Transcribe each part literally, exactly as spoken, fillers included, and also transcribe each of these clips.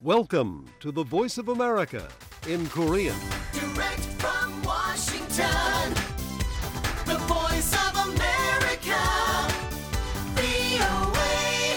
Welcome to the Voice of America in Korean. Direct from Washington, the voice of America, 브이오에이.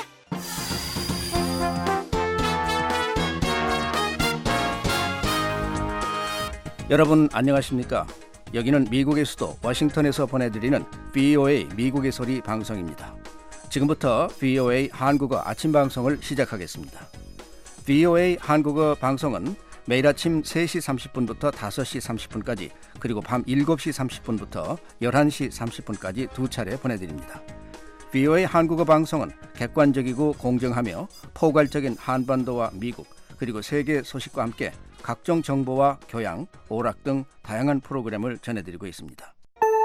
여러분 안녕하십니까? 여기는 미국의 수도 워싱턴에서 보내드리는 브이오에이 미국의 소리 방송입니다. 지금부터 브이오에이 한국어 아침 방송을 시작하겠습니다. 브이오에이 한국어 방송은 매일 아침 세 시 삼십 분부터 다섯 시 삼십 분까지 그리고 밤 일곱 시 삼십 분부터 열한 시 삼십 분까지 두 차례 보내드립니다. 브이오에이 한국어 방송은 객관적이고 공정하며 포괄적인 한반도와 미국 그리고 세계 소식과 함께 각종 정보와 교양, 오락 등 다양한 프로그램을 전해드리고 있습니다.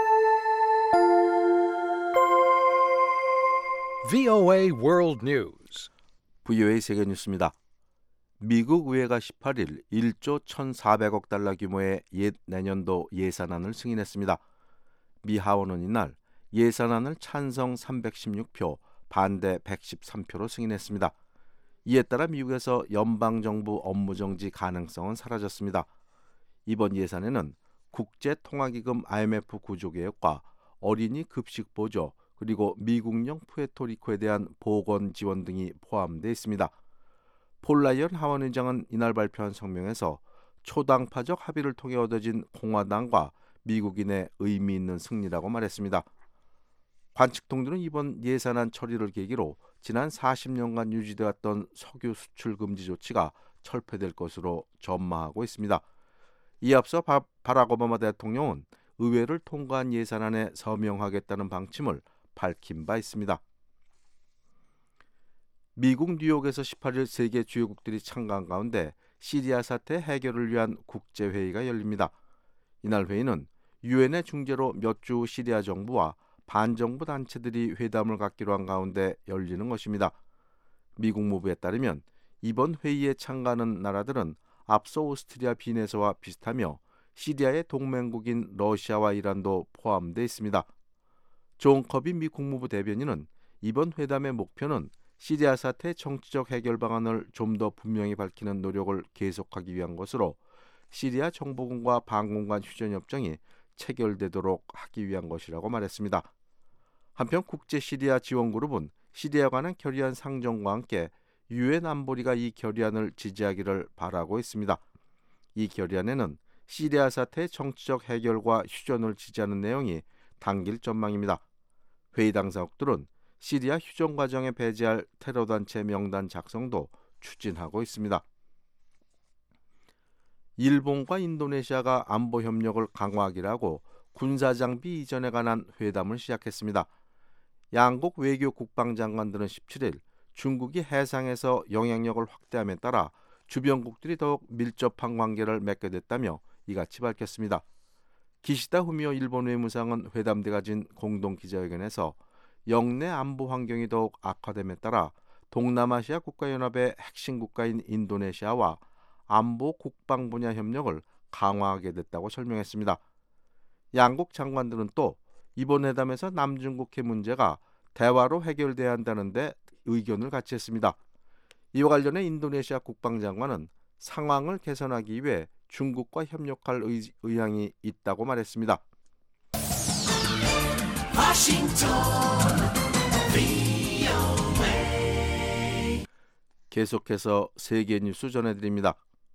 브이오에이 World News. 브이오에이 세계 뉴스입니다. 미국 의회가 십팔 일 일조 천사백억 달러 규모의 옛 내년도 예산안을 승인했습니다. 미 하원은 이날 예산안을 찬성 삼백십육 표, 반대 백십삼 표로 승인했습니다. 이에 따라 미국에서 연방정부 업무정지 가능성은 사라졌습니다. 이번 예산에는 국제통화기금 아이엠에프 구조개혁과 어린이 급식 보조 그리고 미국령 푸에르토리코에 대한 보건 지원 등이 포함되어 있습니다. 폴 라이언 하원의장은 이날 발표한 성명에서 초당파적 합의를 통해 얻어진 공화당과 미국인의 의미 있는 승리라고 말했습니다. 관측통들은 이번 예산안 처리를 계기로 지난 사십 년간 유지되었던 석유 수출 금지 조치가 철폐될 것으로 전망하고 있습니다. 이에 앞서 바, 바락 오바마 대통령은 의회를 통과한 예산안에 서명하겠다는 방침을 밝힌 바 있습니다. 미국 뉴욕에서 십팔 일 세계 주요국들이 참가한 가운데 시리아 사태 해결을 위한 국제회의가 열립니다. 이날 회의는 유엔의 중재로 몇 주 시리아 정부와 반정부 단체들이 회담을 갖기로 한 가운데 열리는 것입니다. 미국 무부에 따르면 이번 회의에 참가하는 나라들은 앞서 오스트리아 비내세와 비슷하며 시리아의 동맹국인 러시아와 이란도 포함되어 있습니다. 존 커비 미 국무부 대변인은 이번 회담의 목표는 시리아 사태 정치적 해결 방안을 좀 더 분명히 밝히는 노력을 계속하기 위한 것으로 시리아 정보군과 반군 간 휴전협정이 체결되도록 하기 위한 것이라고 말했습니다. 한편 국제 시리아 지원그룹은 시리아 관한 결의안 상정과 함께 유엔 안보리가 이 결의안을 지지하기를 바라고 있습니다. 이 결의안에는 시리아 사태의 정치적 해결과 휴전을 지지하는 내용이 담길 전망입니다. 회의 당사국들은 시리아 휴전 과정에 배제할 테러단체 명단 작성도 추진하고 있습니다. 일본과 인도네시아가 안보 협력을 강화하기로 하고 군사장비 이전에 관한 회담을 시작했습니다. 양국 외교 국방장관들은 십칠 일 중국이 해상에서 영향력을 확대함에 따라 주변국들이 더욱 밀접한 관계를 맺게 됐다며 이같이 밝혔습니다. 기시다 후미오 일본 외무상은 회담 때 가진 공동 기자회견에서 영내 안보 환경이 더욱 악화됨에 따라 동남아시아 국가연합의 핵심 국가인 인도네시아와 안보 국방 분야 협력을 강화하게 됐다고 설명했습니다. 양국 장관들은 또 이번 회담에서 남중국해 문제가 대화로 해결돼야 한다는데 의견을 같이 했습니다. 이와 관련해 인도네시아 국방장관은 상황을 개선하기 위해 중국과 협력할 의, 의향이 있다고 말했습니다. 워싱턴, 브이오에이. 계속해서 세계 뉴스 전해드립니다.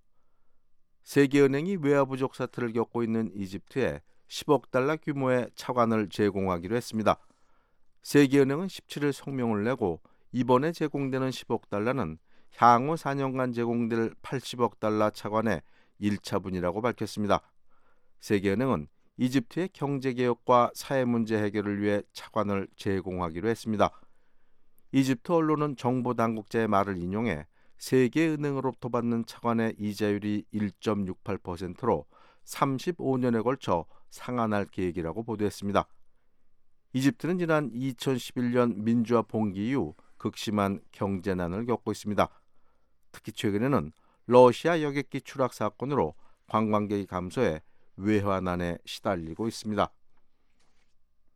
세계은행이 외화 부족 사태를 겪고 있는 이집트에 십억 달러 규모의 차관을 제공하기로 했습니다. 세계은행은 십칠 일 성명을 내고 이번에 제공되는 십억 달러는 향후 사 년간 제공될 팔십억 달러 차관의 일 차분이라고 밝혔습니다. 세계은행은 이집트의 경제개혁과 사회문제 해결을 위해 차관을 제공하기로 했습니다. 이집트 언론은 정보당국자의 말을 인용해 세계은행으로부터 받는 차관의 이자율이 일 점 육팔 퍼센트로 삼십오 년에 걸쳐 상한할 계획이라고 보도했습니다. 이집트는 지난 이천십일 년 민주화 봉기 이후 극심한 경제난을 겪고 있습니다. 특히 최근에는 러시아 여객기 추락 사건으로 관광객이 감소해 외환난에 시달리고 있습니다.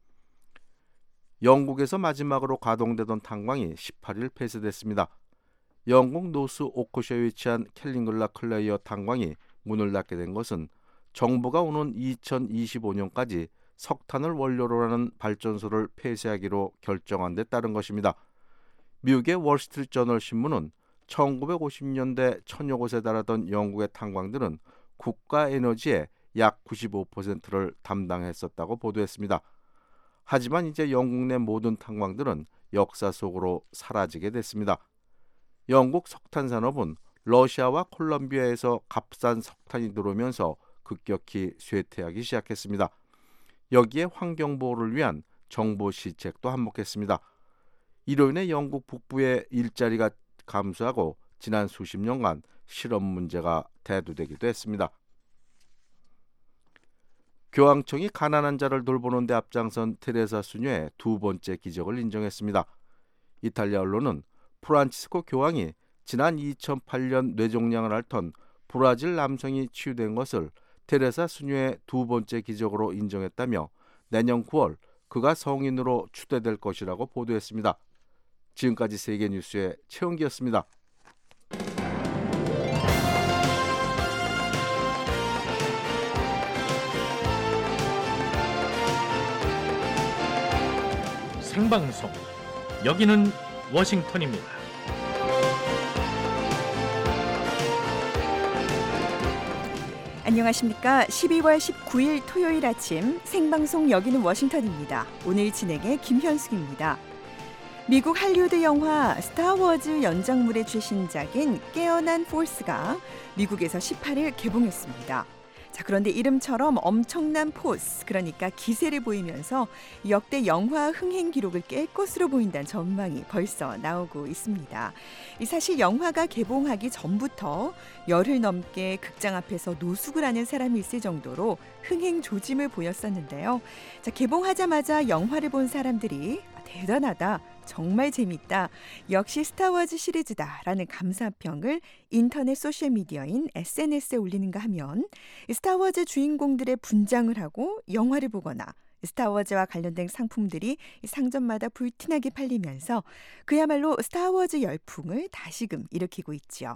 영국에서 마지막으로 가동되던 탄광이 십팔 일 폐쇄됐습니다. 영국 노스 오코셔에 위치한 캘링글라 클레이어 탄광이 문을 닫게 된 것은 정부가 오는 이천이십오 년까지 석탄을 원료로 하는 발전소를 폐쇄하기로 결정한 데 따른 것입니다. 미국의 월스트리트 저널 신문은 천구백오십 년대 천여 곳에 달하던 영국의 탄광들은 국가 에너지의 약 구십오 퍼센트를 담당했었다고 보도했습니다. 하지만 이제 영국 내 모든 탄광들은 역사 속으로 사라지게 됐습니다. 영국 석탄 산업은 러시아와 콜롬비아에서 값싼 석탄이 들어오면서 급격히 쇠퇴하기 시작했습니다. 여기에 환경보호를 위한 정부 시책도 한몫했습니다. 이로 인해 영국 북부의 일자리가 감소하고 지난 수십 년간 실업 문제가 대두되기도 했습니다. 교황청이 가난한 자를 돌보는 데 앞장선 테레사 수녀의 두 번째 기적을 인정했습니다. 이탈리아 언론은 프란치스코 교황이 지난 이천팔 년 뇌종양을 앓던 브라질 남성이 치유된 것을 테레사 수녀의 두 번째 기적으로 인정했다며 내년 구월 그가 성인으로 추대될 것이라고 보도했습니다. 지금까지 세계뉴스의 최은기였습니다. 생방송 여기는 워싱턴입니다. 안녕하십니까. 십이월 십구일 토요일 아침 생방송 여기는 워싱턴입니다. 오늘 진행의 김현숙입니다. 미국 할리우드 영화 스타워즈 연장물의 최신작인 깨어난 포스가 미국에서 십팔일 개봉했습니다. 자, 그런데 이름처럼 엄청난 포스, 그러니까 기세를 보이면서 역대 영화 흥행 기록을 깰 것으로 보인다는 전망이 벌써 나오고 있습니다. 사실 영화가 개봉하기 전부터 열흘 넘게 극장 앞에서 노숙을 하는 사람이 있을 정도로 흥행 조짐을 보였었는데요. 자, 개봉하자마자 영화를 본 사람들이 대단하다, 정말 재밌다, 역시 스타워즈 시리즈다라는 감사평을 인터넷 소셜미디어인 에스엔에스에 올리는가 하면 스타워즈 주인공들의 분장을 하고 영화를 보거나 스타워즈와 관련된 상품들이 상점마다 불티나게 팔리면서 그야말로 스타워즈 열풍을 다시금 일으키고 있죠.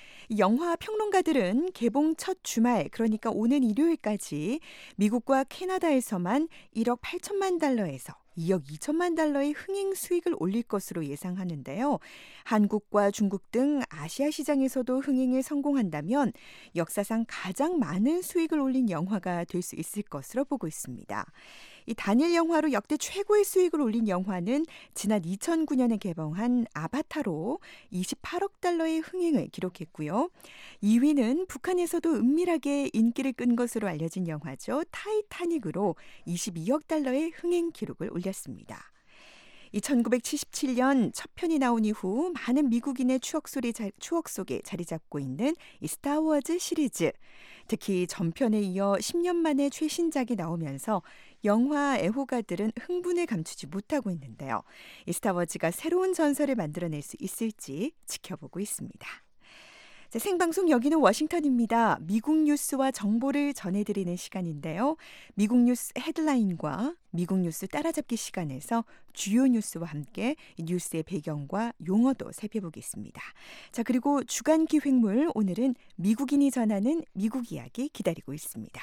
영화 평론가들은 개봉 첫 주말, 그러니까 오는 일요일까지 미국과 캐나다에서만 일억 팔천만 달러에서 이억 이천만 달러의 흥행 수익을 올릴 것으로 예상하는데요. 한국과 중국 등 아시아 시장에서도 흥행에 성공한다면 역사상 가장 많은 수익을 올린 영화가 될 수 있을 것으로 보고 있습니다. 이 단일 영화로 역대 최고의 수익을 올린 영화는 지난 이천구 년에 개봉한 아바타로 이십팔억 달러의 흥행을 기록했고요. 이 위는 북한에서도 은밀하게 인기를 끈 것으로 알려진 영화죠. 타이타닉으로 이십이억 달러의 흥행 기록을 올렸습니다. 이 천구백칠십칠 년 첫 편이 나온 이후 많은 미국인의 추억, 소리, 추억 속에 자리 잡고 있는 이 스타워즈 시리즈. 특히 전편에 이어 십 년 만에 최신작이 나오면서 영화 애호가들은 흥분을 감추지 못하고 있는데요. 이 스타워즈가 새로운 전설을 만들어낼 수 있을지 지켜보고 있습니다. 자, 생방송 여기는 워싱턴입니다. 미국 뉴스와 정보를 전해드리는 시간인데요. 미국 뉴스 헤드라인과 미국 뉴스 따라잡기 시간에서 주요 뉴스와 함께 뉴스의 배경과 용어도 살펴보겠습니다. 자, 그리고 주간 기획물, 오늘은 미국인이 전하는 미국 이야기 기다리고 있습니다.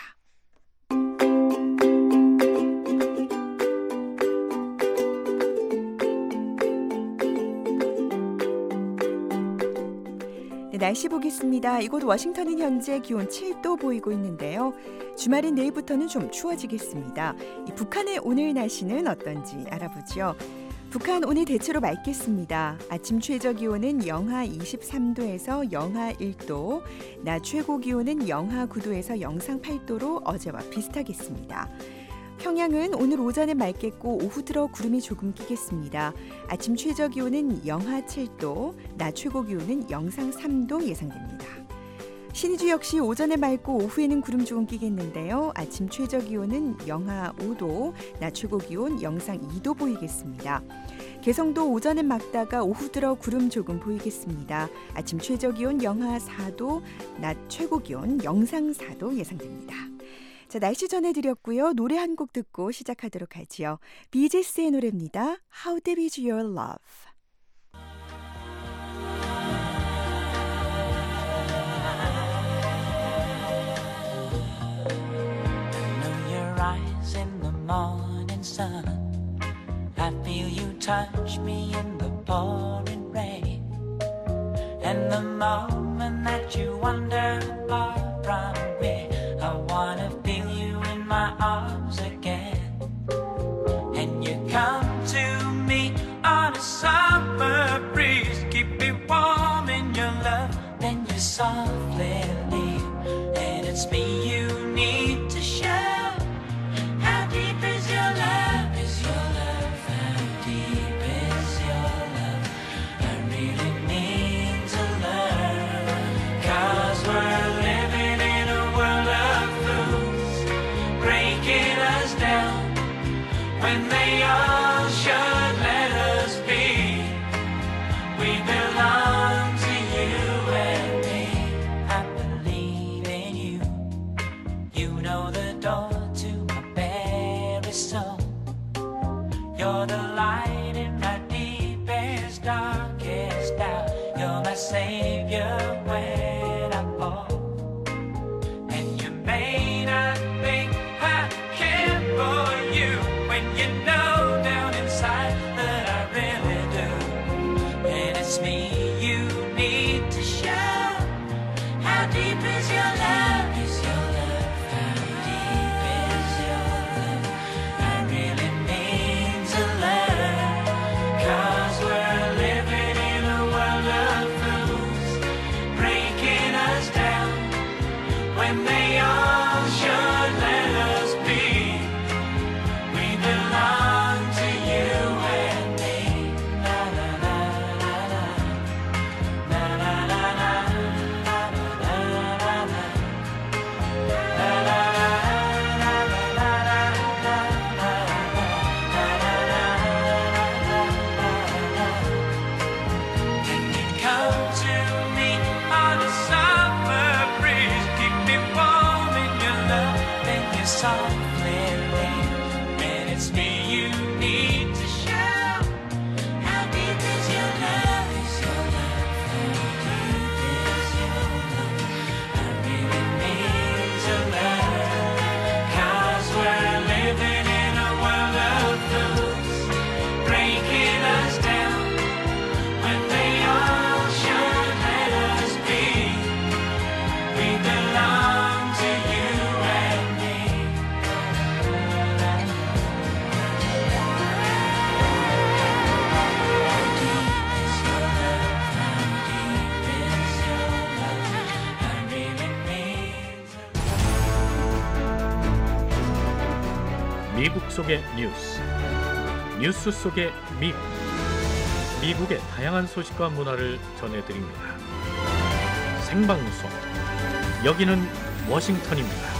날씨 보겠습니다. 이곳 워싱턴은 현재 기온 칠 도 보이고 있는데요. 주말인 내일부터는 좀 추워지겠습니다. 이 북한의 오늘 날씨는 어떤지 알아보죠. 북한 오늘 대체로 맑겠습니다. 아침 최저 기온은 영하 이십삼 도에서 영하 일 도, 낮 최고 기온은 영하 구 도에서 영상 팔 도로 어제와 비슷하겠습니다. 평양은 오늘 오전에 맑겠고 오후 들어 구름이 조금 끼겠습니다. 아침 최저 기온은 영하 칠 도, 낮 최고 기온은 영상 삼 도 예상됩니다. 신의주 역시 오전에 맑고 오후에는 구름 조금 끼겠는데요. 아침 최저 기온은 영하 오 도, 낮 최고 기온 영상 이 도 보이겠습니다. 개성도 오전엔 맑다가 오후 들어 구름 조금 보이겠습니다. 아침 최저 기온 영하 사 도, 낮 최고 기온 영상 사 도 예상됩니다. 자, 날씨 전해드렸고요. 노래 한 곡 듣고 시작하도록 하지요. 비지스의 노래입니다. How Deep Is Your Love. touch me in the pouring rain, and the moment that you wander far from me, I wanna feel you in my arms again. And you come to me on a summer breeze, keep me warm in your love, then you softly leave, and it's me you need to show. How deep is your love? Is your love? How deep is your love? I really need to learn, 'cause we're living in a world of fools, breaking us down when they all should let us be. We belong to you and me. I believe in you. You know the door to my very soul. You're the light in my deepest, darkest doubt. You're my savior when I fall. And you may not think I care for you, when you know down inside that I really do. And it's me you need to show. How deep is your love? Is your love? How deep is your love? I really need to learn, 'cause we're living in a world of fools, breaking us down when they all should let us be. We belong to you and me. La la la la la. La la la la. La la la la la. La la la la la la la. La la la la la. Then you come to me on a summer breeze, keep me warm in your love, then you softly leave, and it's me you need to show. How deep is your love? Is your love? How deep is your love? I really need to learn, 'cause we're living in a world of fools, breaking us down when they all should let us be. We belong to you and me. How deep is your love? How deep is your love? I really need to. 미국 속의 뉴스, 뉴스 속의 미국, 미국의 다양한 소식과 문화를 전해드립니다. 생방송, 여기는 워싱턴입니다.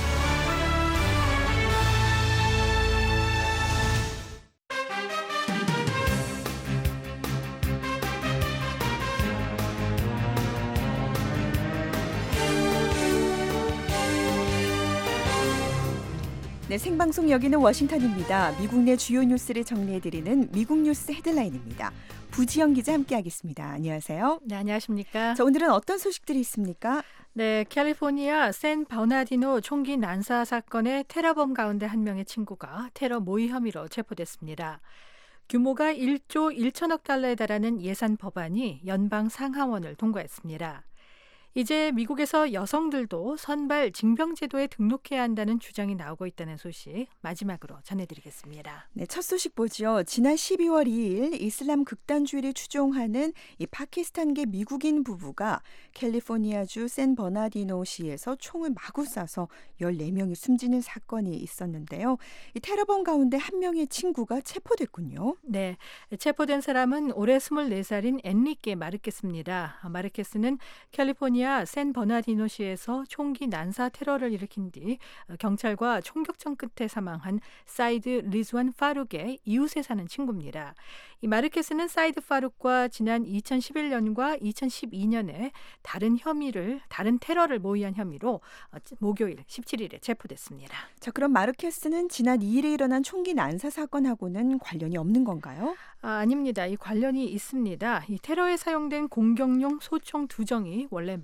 네, 생방송 여기는 워싱턴입니다. 미국 내 주요 뉴스를 정리해드리는 미국 뉴스 헤드라인입니다. 부지영 기자 함께하겠습니다. 안녕하세요. 네, 안녕하십니까. 자, 오늘은 어떤 소식들이 있습니까? 네, 캘리포니아 샌 버나디노 총기 난사 사건의 테러범 가운데 한 명의 친구가 테러 모의 혐의로 체포됐습니다. 규모가 일조 일천억 달러에 달하는 예산 법안이 연방 상하원을 통과했습니다. 이제 미국에서 여성들도 선발 징병제도에 등록해야 한다는 주장이 나오고 있다는 소식 마지막으로 전해드리겠습니다. 네, 첫 소식 보죠. 지난 십이월 이일 이슬람 극단주의를 추종하는 이 파키스탄계 미국인 부부가 캘리포니아주 샌 버나디노시에서 총을 마구 쏴서 열네 명이 숨지는 사건이 있었는데요. 이 테러범 가운데 한 명의 친구가 체포됐군요. 네, 체포된 사람은 올해 스물네 살인 엔리케 마르케스입니다. 마르케스는 캘리포니아 샌 버나디노시에서 총기 난사 테러를 일으킨 뒤 경찰과 총격전 끝에 사망한 사이드 리즈완 파룩의 이웃에 사는 친구입니다. 이 마르케스는 사이드 파룩과 지난 이천십일년과 이천십이년에 다른 혐의를 다른 테러를 모의한 혐의로 목요일 십칠일에 체포됐습니다. 자, 그럼 마르케스는 지난 이일에 일어난 총기 난사 사건하고는 관련이 없는 건가요? 아, 아닙니다. 이 관련이 있습니다. 이 테러에 사용된 공격용 소총 두 정이 원래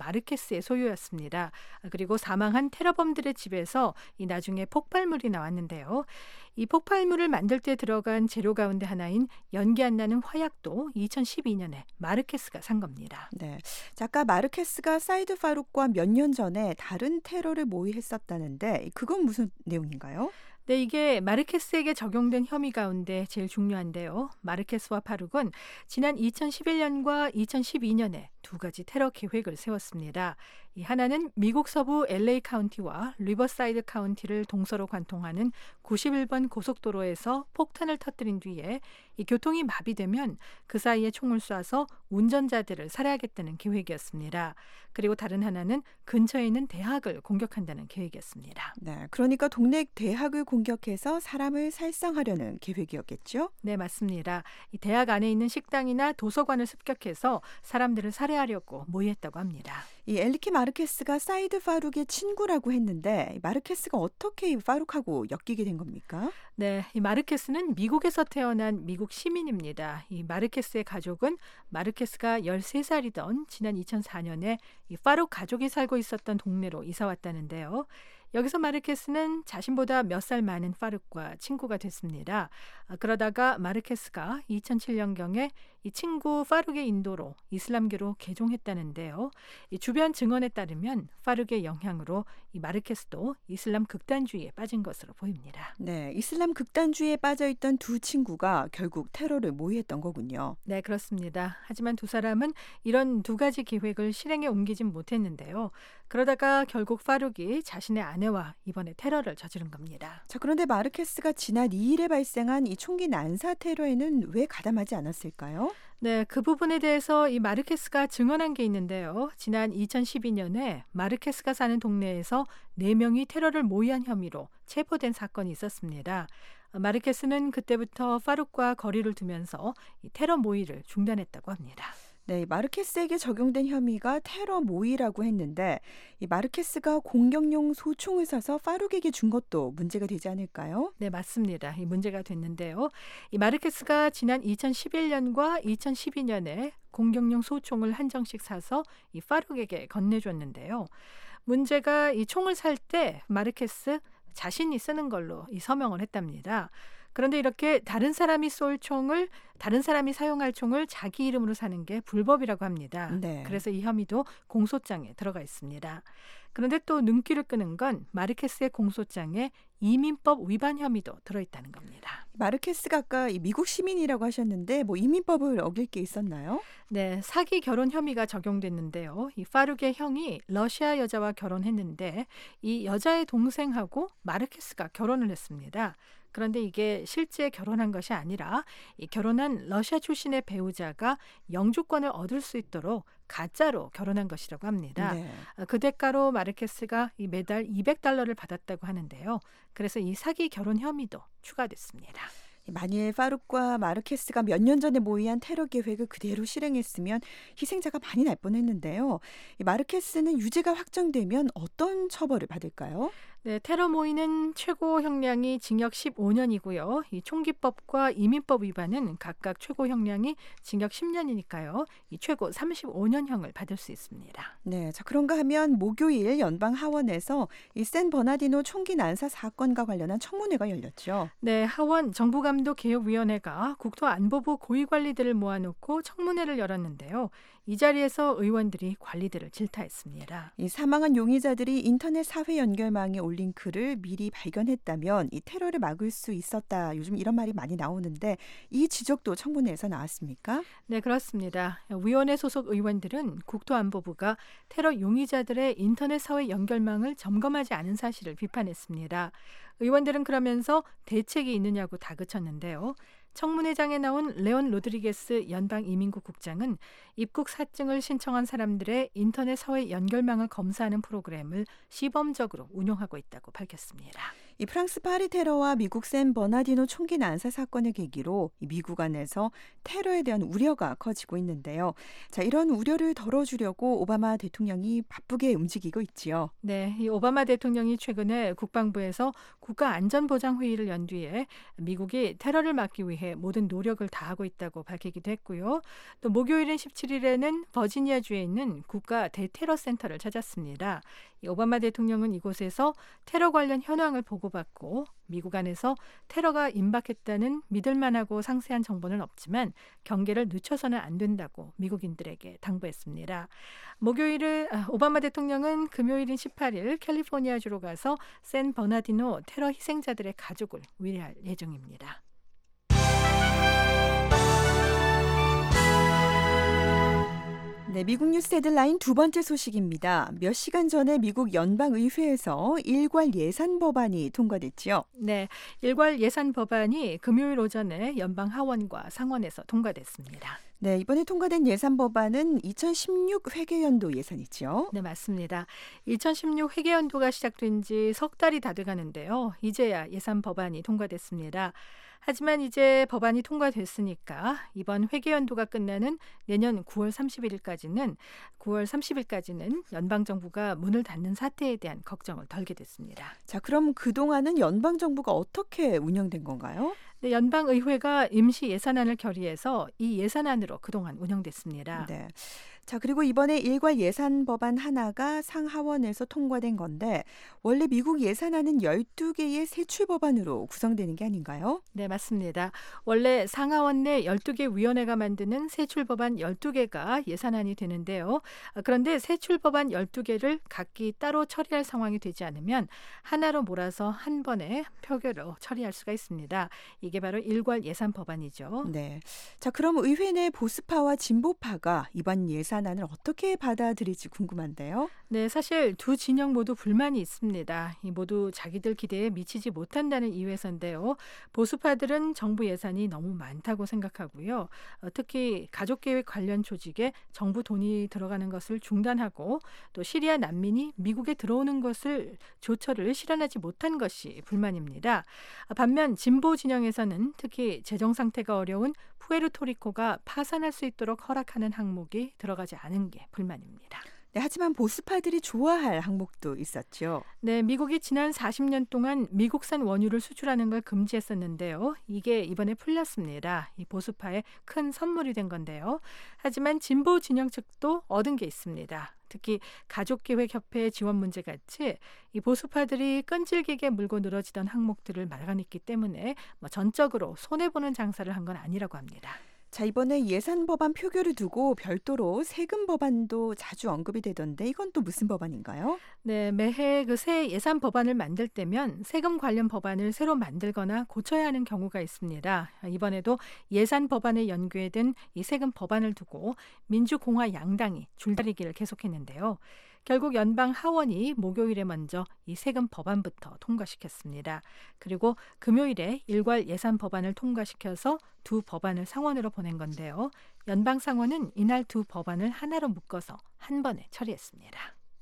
마르케스의 소유였습니다. 그리고 사망한 테러범들의 집에서 이 나중에 폭발물이 나왔는데요. 이 폭발물을 만들 때 들어간 재료 가운데 하나인 연기 안 나는 화약도 이천십이 년에 마르케스가 산 겁니다. 네. 자, 아까 마르케스가 사이드 파룩과 몇 년 전에 다른 테러를 모의했었다는데 그건 무슨 내용인가요? 네, 이게 마르케스에게 적용된 혐의 가운데 제일 중요한데요. 마르케스와 파룩은 지난 이천십일 년과 이천십이 년에 두 가지 테러 계획을 세웠습니다. 이 하나는 미국 서부 엘에이 카운티와 리버사이드 카운티를 동서로 관통하는 구십일 번 고속도로에서 폭탄을 터뜨린 뒤에 이 교통이 마비되면 그 사이에 총을 쏴서 운전자들을 살해하겠다는 계획이었습니다. 그리고 다른 하나는 근처에 있는 대학을 공격한다는 계획이었습니다. 네, 그러니까 동네 대학을 공격해서 사람을 살상하려는 계획이었겠죠? 네, 맞습니다. 이 대학 안에 있는 식당이나 도서관을 습격해서 사람들을 살해하려고 모의했다고 합니다. 이 엘리키 마르케스가 사이드 파룩의 친구라고 했는데 마르케스가 어떻게 이 파룩하고 엮이게 된 겁니까? 네, 이 마르케스는 미국에서 태어난 미국 시민입니다. 이 마르케스의 가족은 마르케스가 열세 살이던 지난 이천사 년에 이 파룩 가족이 살고 있었던 동네로 이사 왔다는데요. 여기서 마르케스는 자신보다 몇 살 많은 파룩과 친구가 됐습니다. 아, 그러다가 마르케스가 이천칠 년경에 이 친구 파룩의 인도로 이슬람교로 개종했다는데요. 이 주변 증언에 따르면 파룩의 영향으로 이 마르케스도 이슬람 극단주의에 빠진 것으로 보입니다. 네, 이슬람 극단주의에 빠져있던 두 친구가 결국 테러를 모의했던 거군요. 네, 그렇습니다. 하지만 두 사람은 이런 두 가지 계획을 실행에 옮기진 못했는데요. 그러다가 결국 파룩이 자신의 아내와 이번에 테러를 저지른 겁니다. 자, 그런데 마르케스가 지난 이 일에 발생한 이 총기 난사 테러에는 왜 가담하지 않았을까요? 네, 그 부분에 대해서 이 마르케스가 증언한 게 있는데요. 지난 이천십이 년에 마르케스가 사는 동네에서 네 명이 테러를 모의한 혐의로 체포된 사건이 있었습니다. 마르케스는 그때부터 파룩과 거리를 두면서 이 테러 모의를 중단했다고 합니다. 네, 마르케스에게 적용된 혐의가 테러 모의라고 했는데 이 마르케스가 공격용 소총을 사서 파룩에게 준 것도 문제가 되지 않을까요? 네, 맞습니다. 이 문제가 됐는데요. 이 마르케스가 지난 이천십일 년과 이천십이 년에 공격용 소총을 한정씩 사서 이 파룩에게 건네줬는데요. 문제가 이 총을 살 때 마르케스 자신이 쓰는 걸로 이 서명을 했답니다. 그런데 이렇게 다른 사람이 쏠 총을 다른 사람이 사용할 총을 자기 이름으로 사는 게 불법이라고 합니다. 네. 그래서 이 혐의도 공소장에 들어가 있습니다. 그런데 또 눈길을 끄는 건 마르케스의 공소장에 이민법 위반 혐의도 들어있다는 겁니다. 마르케스가 아까 이 미국 시민이라고 하셨는데 뭐 이민법을 어길 게 있었나요? 네, 사기 결혼 혐의가 적용됐는데요. 이 파룩의 형이 러시아 여자와 결혼했는데 이 여자의 동생하고 마르케스가 결혼을 했습니다. 그런데 이게 실제 결혼한 것이 아니라 이 결혼한 러시아 출신의 배우자가 영주권을 얻을 수 있도록 가짜로 결혼한 것이라고 합니다. 네. 그 대가로 마르케스가 이 매달 이백 달러를 받았다고 하는데요. 그래서 이 사기 결혼 혐의도 추가됐습니다. 만일 파룩과 마르케스가 몇 년 전에 모의한 테러 계획을 그대로 실행했으면 희생자가 많이 날 뻔했는데요. 이 마르케스는 유죄가 확정되면 어떤 처벌을 받을까요? 네, 테러 모의는 최고 형량이 징역 십오 년이고요. 이 총기법과 이민법 위반은 각각 최고 형량이 징역 십 년이니까요. 이 최고 삼십오 년형을 받을 수 있습니다. 네, 자 그런가 하면 목요일 연방 하원에서 이 샌 버나디노 총기 난사 사건과 관련한 청문회가 열렸죠. 네, 하원 정부감독개혁위원회가 국토안보부 고위관리들을 모아놓고 청문회를 열었는데요. 이 자리에서 의원들이 관리들을 질타했습니다. 이 사망한 용의자들이 인터넷 사회 연결망에 올린 글을 미리 발견했다면 이 테러를 막을 수 있었다. 요즘 이런 말이 많이 나오는데 이 지적도 청문회에서 나왔습니까? 네, 그렇습니다. 위원회 소속 의원들은 국토안보부가 테러 용의자들의 인터넷 사회 연결망을 점검하지 않은 사실을 비판했습니다. 의원들은 그러면서 대책이 있느냐고 다그쳤는데요. 청문회장에 나온 레온 로드리게스 연방이민국 국장은 입국 사증을 신청한 사람들의 인터넷 사회 연결망을 검사하는 프로그램을 시범적으로 운영하고 있다고 밝혔습니다. 이 프랑스 파리 테러와 미국 샌 버나디노 총기 난사 사건을 계기로 이 미국 안에서 테러에 대한 우려가 커지고 있는데요. 자, 이런 우려를 덜어주려고 오바마 대통령이 바쁘게 움직이고 있지요. 네, 이 오바마 대통령이 최근에 국방부에서 국가안전보장회의를 연 뒤에 미국이 테러를 막기 위해 모든 노력을 다하고 있다고 밝히기도 했고요. 또 목요일인 십칠 일에는 버지니아주에 있는 국가 대테러 센터를 찾았습니다. 이 오바마 대통령은 이곳에서 테러 관련 현황을 보고받고 미국 안에서 테러가 임박했다는 믿을만하고 상세한 정보는 없지만 경계를 늦춰서는 안 된다고 미국인들에게 당부했습니다. 목요일을 아, 오바마 대통령은 금요일인 십팔 일 캘리포니아주로 가서 샌 버나디노 테러 희생자들의 가족을 위로할 예정입니다. 네, 미국 뉴스 헤드라인 두 번째 소식입니다. 몇 시간 전에 미국 연방의회에서 일괄 예산 법안이 통과됐지요. 네, 일괄 예산 법안이 금요일 오전에 연방 하원과 상원에서 통과됐습니다. 네, 이번에 통과된 예산 법안은 이천십육 회계연도 예산이죠. 네, 맞습니다. 이천십육 회계연도가 시작된 지 석 달이 다 돼가는데요. 이제야 예산 법안이 통과됐습니다. 하지만 이제 법안이 통과됐으니까 이번 회계연도가 끝나는 내년 구월 삼십일일까지는 구월 삼십일까지는 연방정부가 문을 닫는 사태에 대한 걱정을 덜게 됐습니다. 자, 그럼 그동안은 연방정부가 어떻게 운영된 건가요? 네, 연방의회가 임시 예산안을 결의해서 이 예산안으로 그동안 운영됐습니다. 네. 자, 그리고 이번에 일괄 예산 법안 하나가 상하원에서 통과된 건데 원래 미국 예산안은 열두 개의 세출 법안으로 구성되는 게 아닌가요? 네, 맞습니다. 원래 상하원 내 열두 개 위원회가 만드는 세출 법안 열두 개가 예산안이 되는데요. 그런데 세출 법안 열두 개를 각기 따로 처리할 상황이 되지 않으면 하나로 몰아서 한 번에 표결로 처리할 수가 있습니다. 이게 바로 일괄 예산 법안이죠. 네. 자, 그럼 의회 내 보수파와 진보파가 이번 예산안을 어떻게 받아들일지 궁금한데요. 네, 사실 두 진영 모두 불만이 있습니다. 이 모두 자기들 기대에 미치지 못한다는 이유에서인데요. 보수파들은 정부 예산이 너무 많다고 생각하고요. 어, 특히 가족계획 관련 조직에 정부 돈이 들어가는 것을 중단하고 또 시리아 난민이 미국에 들어오는 것을 조처를 실현하지 못한 것이 불만입니다. 반면 진보 진영에서는 특히 재정 상태가 어려운 푸에르토리코가 파산할 수 있도록 허락하는 항목이 들어가지 않은 게 불만입니다. 네, 하지만 보수파들이 좋아할 항목도 있었죠. 네, 미국이 지난 사십 년 동안 미국산 원유를 수출하는 걸 금지했었는데요. 이게 이번에 풀렸습니다. 이 보수파의 큰 선물이 된 건데요. 하지만 진보 진영 측도 얻은 게 있습니다. 특히 가족계획협회 지원 문제 같이 이 보수파들이 끈질기게 물고 늘어지던 항목들을 막아냈기 때문에 뭐 전적으로 손해보는 장사를 한 건 아니라고 합니다. 자, 이번에 예산 법안 표결을 두고 별도로 세금 법안도 자주 언급이 되던데 이건 또 무슨 법안인가요? 네, 매해 그 새 예산 법안을 만들 때면 세금 관련 법안을 새로 만들거나 고쳐야 하는 경우가 있습니다. 이번에도 예산 법안에 연계된 이 세금 법안을 두고 민주공화 양당이 줄다리기를 계속했는데요. 결국 연방 하원이 목요일에 먼저 이 세금 법안부터 통과시켰습니다. 그리고 금요일에 일괄 예산 법안을 통과시켜서 두 법안을 상원으로 보낸 건데요. 연방 상원은 이날 두 법안을 하나로 묶어서 한 번에 처리했습니다.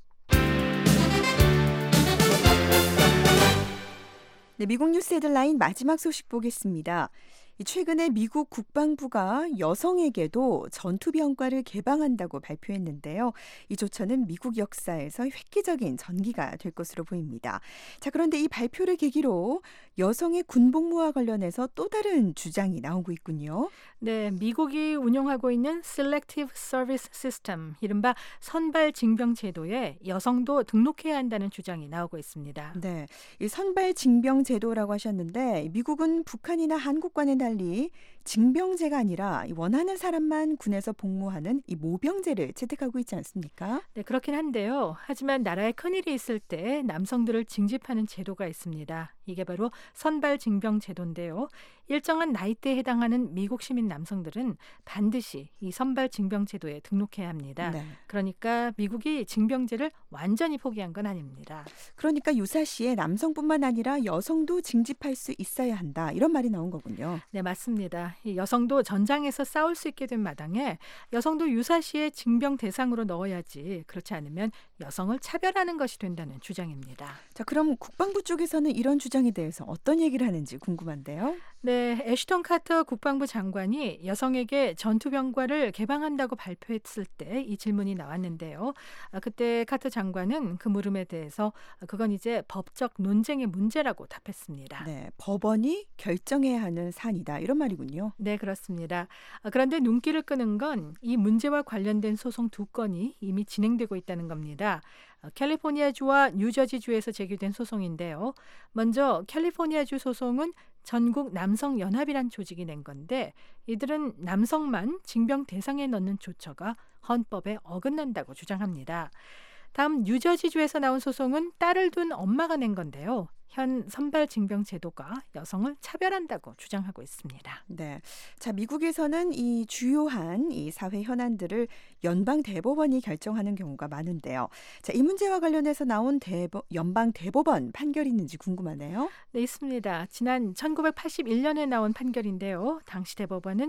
네, 미국 뉴스 헤드라인 마지막 소식 보겠습니다. 최근에 미국 국방부가 여성에게도 전투병과를 개방한다고 발표했는데요. 이 조처는 미국 역사에서 획기적인 전기가 될 것으로 보입니다. 자, 그런데 이 발표를 계기로 여성의 군복무와 관련해서 또 다른 주장이 나오고 있군요. 네, 미국이 운영하고 있는 Selective Service System, 이른바 선발 징병 제도에 여성도 등록해야 한다는 주장이 나오고 있습니다. 네, 이 선발 징병 제도라고 하셨는데 미국은 북한이나 한국과는 달리 징병제가 아니라 원하는 사람만 군에서 복무하는 이 모병제를 채택하고 있지 않습니까? 네, 그렇긴 한데요. 하지만 나라에 큰일이 있을 때 남성들을 징집하는 제도가 있습니다. 이게 바로 선발 징병 제도인데요. 일정한 나이대에 해당하는 미국 시민 남성들은 반드시 이 선발 징병 제도에 등록해야 합니다. 네. 그러니까 미국이 징병제를 완전히 포기한 건 아닙니다. 그러니까 유사시에 남성뿐만 아니라 여성도 징집할 수 있어야 한다. 이런 말이 나온 거군요. 네, 맞습니다. 이 여성도 전장에서 싸울 수 있게 된 마당에 여성도 유사시에 징병 대상으로 넣어야지, 그렇지 않으면 여성을 차별하는 것이 된다는 주장입니다. 자, 그럼 국방부 쪽에서는 이런 주장 주장에 대해서 어떤 얘기를 하는지 궁금한데요. 네, 애슈턴 카터 국방부 장관이 여성에게 전투병과를 개방한다고 발표했을 때 이 질문이 나왔는데요. 아, 그때 카터 장관은 그 물음에 대해서 그건 이제 법적 논쟁의 문제라고 답했습니다. 네, 법원이 결정해야 하는 사안이다 이런 말이군요. 네, 그렇습니다. 아, 그런데 눈길을 끄는 건 이 문제와 관련된 소송 두 건이 이미 진행되고 있다는 겁니다. 어, 캘리포니아주와 뉴저지주에서 제기된 소송인데요. 먼저 캘리포니아주 소송은 전국 남성연합이란 조직이 낸 건데 이들은 남성만 징병 대상에 넣는 조처가 헌법에 어긋난다고 주장합니다. 다음 뉴저지주에서 나온 소송은 딸을 둔 엄마가 낸 건데요. 현 선발 징병 제도가 여성을 차별한다고 주장하고 있습니다. 네, 자 미국에서는 이 주요한 이 사회 현안들을 연방 대법원이 결정하는 경우가 많은데요. 자, 이 문제와 관련해서 나온 대법, 연방 대법원 판결이 있는지 궁금하네요. 네, 있습니다. 지난 천구백팔십일 년에 나온 판결인데요. 당시 대법원은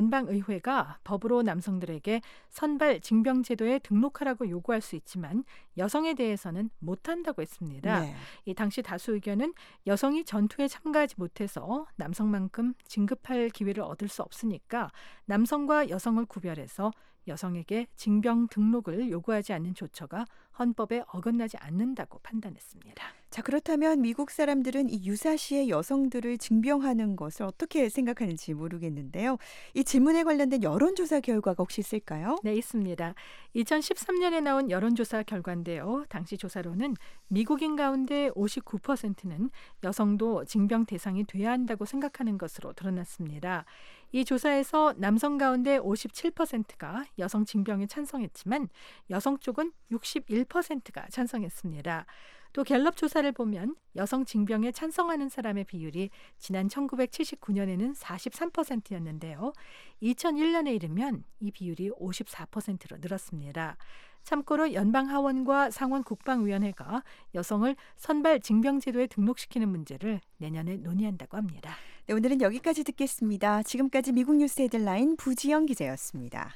연방의회가 법으로 남성들에게 선발 징병 제도에 등록하라고 요구할 수 있지만 여성에 대해서는 못한다고 했습니다. 네. 이 당시 다수 의견은 여성이 전투에 참가하지 못해서 남성만큼 진급할 기회를 얻을 수 없으니까 남성과 여성을 구별해서 여성에게 징병 등록을 요구하지 않는 조처가 헌법에 어긋나지 않는다고 판단했습니다. 자, 그렇다면 미국 사람들은 이 유사시에 여성들을 징병하는 것을 어떻게 생각하는지 모르겠는데요. 이 질문에 관련된 여론조사 결과가 혹시 있을까요? 네, 있습니다. 이천십삼 년에 나온 여론조사 결과인데요. 당시 조사로는 미국인 가운데 오십구 퍼센트는 여성도 징병 대상이 돼야 한다고 생각하는 것으로 드러났습니다. 이 조사에서 남성 가운데 오십칠 퍼센트가 여성 징병에 찬성했지만 여성 쪽은 육십일 퍼센트가 찬성했습니다. 또 갤럽 조사를 보면 여성 징병에 찬성하는 사람의 비율이 지난 천구백칠십구 년에는 사십삼 퍼센트였는데요. 이천일 년에 이르면 이 비율이 오십사 퍼센트로 늘었습니다. 참고로 연방하원과 상원 국방위원회가 여성을 선발 징병 제도에 등록시키는 문제를 내년에 논의한다고 합니다. 네, 오늘은 여기까지 듣겠습니다. 지금까지 미국 뉴스 헤드라인 부지영 기자였습니다.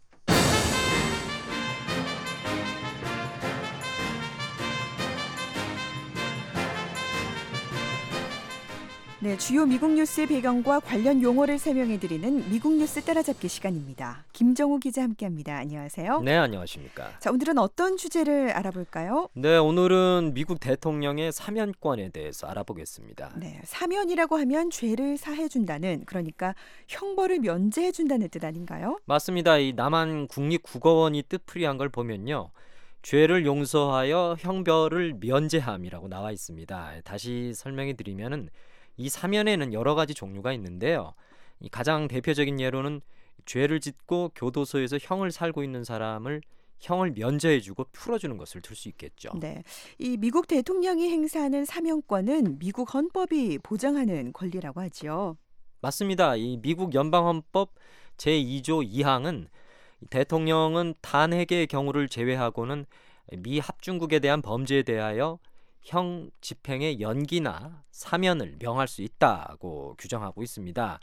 네, 주요 미국 뉴스의 배경과 관련 용어를 설명해드리는 미국 뉴스 따라잡기 시간입니다. 김정우 기자 함께합니다. 안녕하세요. 네, 안녕하십니까. 자, 오늘은 어떤 주제를 알아볼까요? 네, 오늘은 미국 대통령의 사면권에 대해서 알아보겠습니다. 네, 사면이라고 하면 죄를 사해준다는, 그러니까 형벌을 면제해준다는 뜻 아닌가요? 맞습니다. 이 남한 국립국어원이 뜻풀이한 걸 보면요. 죄를 용서하여 형벌을 면제함이라고 나와 있습니다. 다시 설명해 드리면은 이 사면에는 여러 가지 종류가 있는데요. 이 가장 대표적인 예로는 죄를 짓고 교도소에서 형을 살고 있는 사람을 형을 면제해주고 풀어주는 것을 들 수 있겠죠. 네, 이 미국 대통령이 행사하는 사면권은 미국 헌법이 보장하는 권리라고 하지요. 맞습니다. 이 미국 연방헌법 제이 조 이 항은 대통령은 탄핵의 경우를 제외하고는 미 합중국에 대한 범죄에 대하여 형 집행의 연기나 사면을 명할 수 있다고 규정하고 있습니다.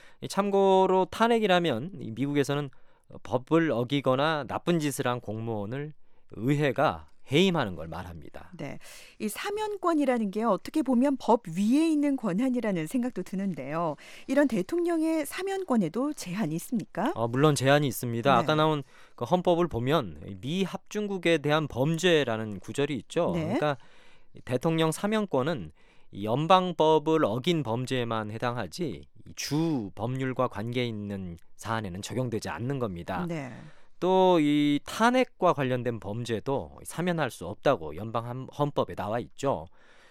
참고로 탄핵이라면 미국에서는 법을 어기거나 나쁜 짓을 한 공무원을 의회가 해임하는 걸 말합니다. 네, 이 사면권이라는 게 어떻게 보면 법 위에 있는 권한이라는 생각도 드는데요. 이런 대통령의 사면권에도 제한이 있습니까? 어, 물론 제한이 있습니다. 네. 아까 나온 그 헌법을 보면 미 합중국에 대한 범죄라는 구절이 있죠. 네. 그러니까 대통령 사면권은 연방법을 어긴 범죄에만 해당하지 주 법률과 관계 있는 사안에는 적용되지 않는 겁니다. 네. 또 이 탄핵과 관련된 범죄도 사면할 수 없다고 연방 헌법에 나와 있죠.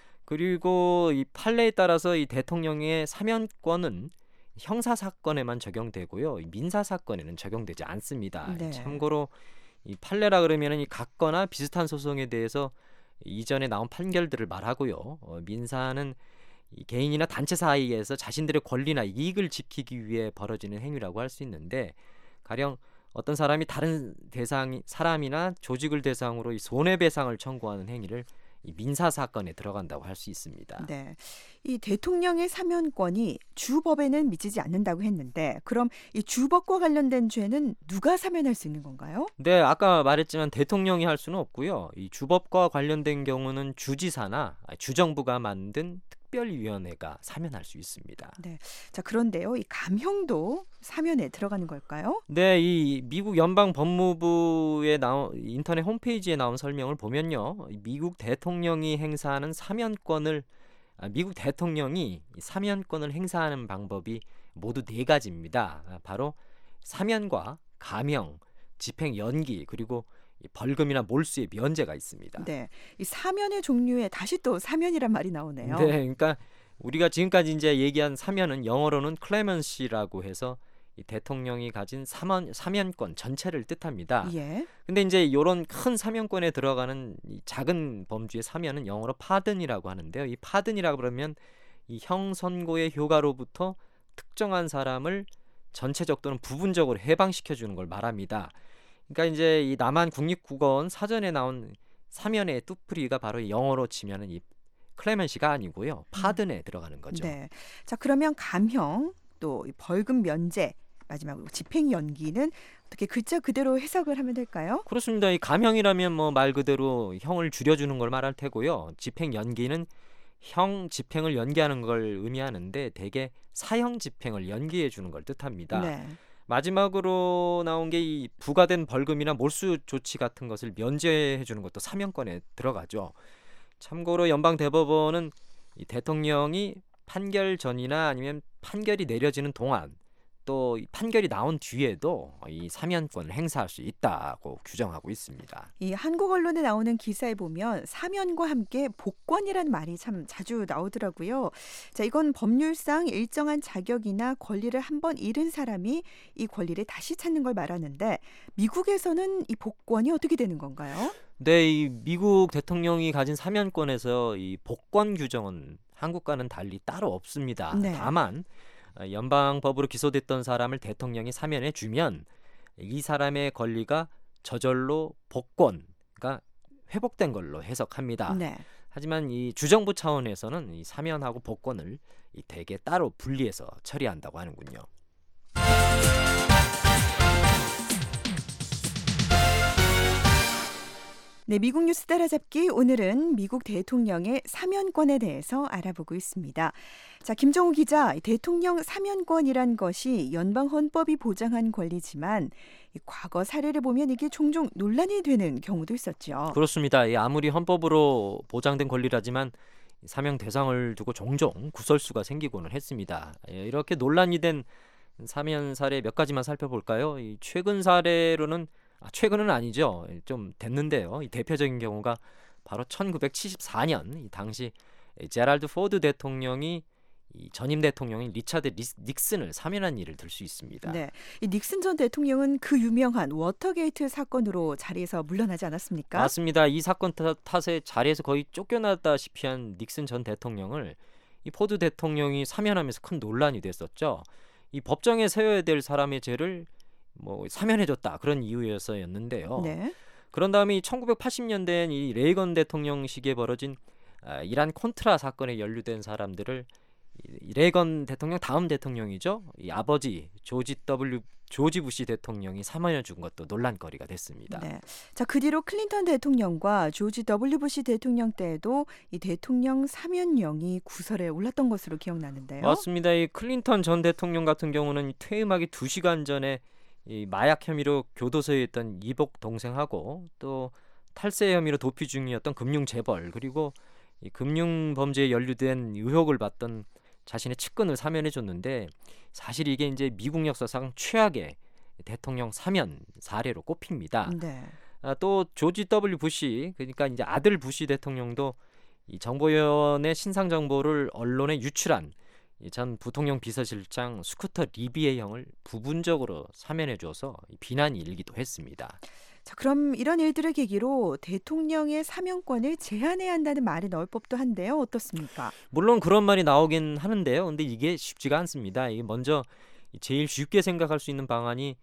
그리고 이 판례에 따라서 이 대통령의 사면권은 형사 사건에만 적용되고요, 민사 사건에는 적용되지 않습니다. 네. 참고로 이 판례라 그러면은 이 같거나 비슷한 소송에 대해서 이전에 나온 판결들을 말하고요. 어, 민사는 이 개인이나 단체 사이에서 자신들의 권리나 이익을 지키기 위해 벌어지는 행위라고 할 수 있는데, 가령 어떤 사람이 다른 대상 사람이나 조직을 대상으로 이 손해배상을 청구하는 행위를 이 민사 사건에 들어간다고 할 수 있습니다. 네, 이 대통령의 사면권이 주법에는 미치지 않는다고 했는데, 그럼 이 주법과 관련된 죄는 누가 사면할 수 있는 건가요? 네, 아까 말했지만 대통령이 할 수는 없고요. 이 주법과 관련된 경우는 주지사나 주정부가 만든 특별위원회가 사면할 수 있습니다. 네. 자, 그런데요. 이 감형도 사면에 들어가는 걸까요? 네, 이 미국 연방 법무부의 나온 인터넷 홈페이지에 나온 설명을 보면요, 미국 대통령이 행사하는 사면권을 아, 미국 대통령이 이 사면권을 행사하는 방법이 모두 네 가지입니다. 아, 바로 사면과 감형, 집행 연기, 그리고 이 벌금이나 몰수의 면제가 있습니다. 네. 이 사면의 종류에 다시 또 사면이란 말이 나오네요. 네, 그러니까 우리가 지금까지 이제 얘기한 사면은 영어로는 클레먼시라고 해서 이 대통령이 가진 사면, 사면권 전체를 뜻합니다. 예. 근데 이제 이런 큰 사면권에 들어가는 이 작은 범죄의 사면은 영어로 파든이라고 하는데요. 이 파든이라고 그러면 이 형 선고의 효과로부터 특정한 사람을 전체적 또는 부분적으로 해방시켜 주는 걸 말합니다. 그러니까 이제 이 남한 국립국어원 사전에 나온 사면의 뜻풀이가 바로 영어로 치면은 이 클레멘시가 아니고요, 파든에 들어가는 거죠. 네. 자, 그러면 감형 또 이 벌금 면제 마지막으로 집행 연기는 어떻게 글자 그대로 해석을 하면 될까요? 그렇습니다. 이 감형이라면 뭐 말 그대로 형을 줄여주는 걸 말할 테고요. 집행 연기는 형 집행을 연기하는 걸 의미하는데 대개 사형 집행을 연기해 주는 걸 뜻합니다. 네. 마지막으로 나온 게 이 부과된 벌금이나 몰수 조치 같은 것을 면제해 주는 것도 사면권에 들어가죠. 참고로 연방 대법원은 이 대통령이 판결 전이나 아니면 판결이 내려지는 동안 또 이 판결이 나온 뒤에도 이 사면권을 행사할 수 있다고 규정하고 있습니다. 이 한국 언론에 나오는 기사에 보면 사면과 함께 복권이라는 말이 참 자주 나오더라고요. 자, 이건 법률상 일정한 자격이나 권리를 한번 잃은 사람이 이 권리를 다시 찾는 걸 말하는데 미국에서는 이 복권이 어떻게 되는 건가요? 네, 이 미국 대통령이 가진 사면권에서 이 복권 규정은 한국과는 달리 따로 없습니다. 네. 다만 연방법으로 기소됐던 사람을 대통령이 사면해 주면 이 사람의 권리가 저절로 복권, 그러니까 회복된 걸로 해석합니다. 네. 하지만 이 주정부 차원에서는 이 사면하고 복권을 이 대개 따로 분리해서 처리한다고 하는군요. 네, 미국 뉴스 따라잡기 오늘은 미국 대통령의 사면권에 대해서 알아보고 있습니다. 자, 김정우 기자, 대통령 사면권이란 것이 연방 헌법이 보장한 권리지만 이 과거 사례를 보면 이게 종종 논란이 되는 경우도 있었죠. 그렇습니다. 이 아무리 헌법으로 보장된 권리라지만 사면 대상을 두고 종종 구설수가 생기고는 했습니다. 예, 이렇게 논란이 된 사면 사례 몇 가지만 살펴볼까요? 이 최근 사례로는 아, 최근은 아니죠. 좀 됐는데요. 이 대표적인 경우가 바로 천구백칠십사 년 이 당시 제랄드 포드 대통령이 이 전임 대통령인 리차드 리스, 닉슨을 사면한 일을 들 수 있습니다. 네, 이 닉슨 전 대통령은 그 유명한 워터게이트 사건으로 자리에서 물러나지 않았습니까? 맞습니다. 이 사건 탓에 자리에서 거의 쫓겨났다시피 한 닉슨 전 대통령을 이 포드 대통령이 사면하면서 큰 논란이 됐었죠. 이 법정에 세워야 될 사람의 죄를 뭐 사면해줬다 그런 이유여서였는데요. 네. 그런 다음에 천구백팔십 년대엔 이 레이건 대통령 시기에 벌어진 아, 이란 콘트라 사건에 연루된 사람들을 이 레이건 대통령 다음 대통령이죠. 이 아버지 조지 W 조지 부시 대통령이 사면해 준 것도 논란거리가 됐습니다. 네. 자, 그 뒤로 클린턴 대통령과 조지 더블유 부시 대통령 때에도 이 대통령 사면령이 구설에 올랐던 것으로 기억나는데요. 맞습니다. 이 클린턴 전 대통령 같은 경우는 퇴임하기 두 시간 전에 이 마약 혐의로 교도소에 있던 이복 동생하고 또 탈세 혐의로 도피 중이었던 금융 재벌 그리고 이 금융 범죄에 연루된 의혹을 받던 자신의 측근을 사면해 줬는데 사실 이게 이제 미국 역사상 최악의 대통령 사면 사례로 꼽힙니다. 네. 아, 또 조지 더블유 부시 그러니까 이제 아들 부시 대통령도 이 정보위원회 신상 정보를 언론에 유출한 전 부통령 비서실장 스쿠터 리비의 형을 부분적으로 사면해 줘서 비난이 일기도 했습니다. 자, 그럼 이런 일들을 계기로 대통령의 사면권을 제한해야 한다는 말이 나올 법도 한데요. 어떻습니까? 물론 그런 말이 나오긴 하는데요. 근데 이게 쉽지가 않습니다. 이게 먼저 제일 쉽게 생각할 수 있는 방안이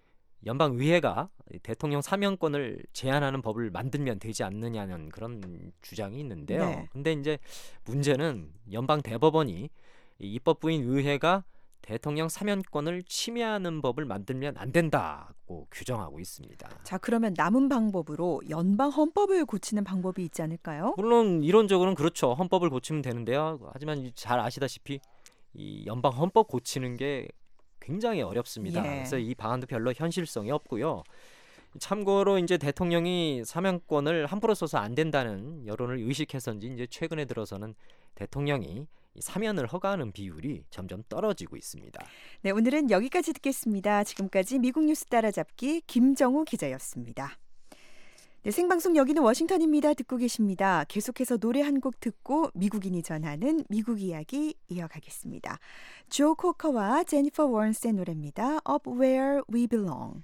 연방의회가 대통령 사면권을 제한하는 법을 만들면 되지 않느냐는 그런 주장이 있는데요. 네. 근데 이제 문제는 연방 대법원이 이 입법부인 의회가 대통령 사면권을 침해하는 법을 만들면 안 된다고 규정하고 있습니다. 자, 그러면 남은 방법으로 연방 헌법을 고치는 방법이 있지 않을까요? 물론 이론적으로는 그렇죠. 헌법을 고치면 되는데요. 하지만 잘 아시다시피 이 연방 헌법 고치는 게 굉장히 어렵습니다. 예. 그래서 이 방안도 별로 현실성이 없고요. 참고로 이제 대통령이 사면권을 함부로 써서 안 된다는 여론을 의식해서인지 이제 최근에 들어서는 대통령이 사면을 허가하는 비율이 점점 떨어지고 있습니다. 네, 오늘은 여기까지 듣겠습니다. 지금까지 미국 뉴스 따라잡기 김정우 기자였습니다. 네, 생방송 여기는 워싱턴입니다. 듣고 계십니다. 계속해서 노래 한 곡 듣고 미국인이 전하는 미국 이야기 이어가겠습니다. 조 코커와 제니퍼 워런스의 노래입니다. Up Where We Belong.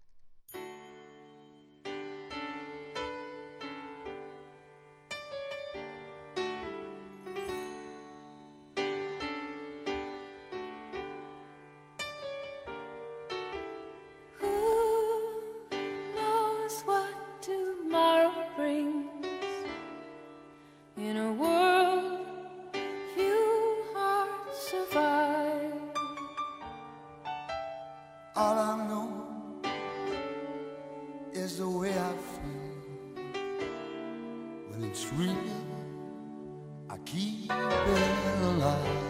All I know is the way I feel. When it's real, I keep it alive.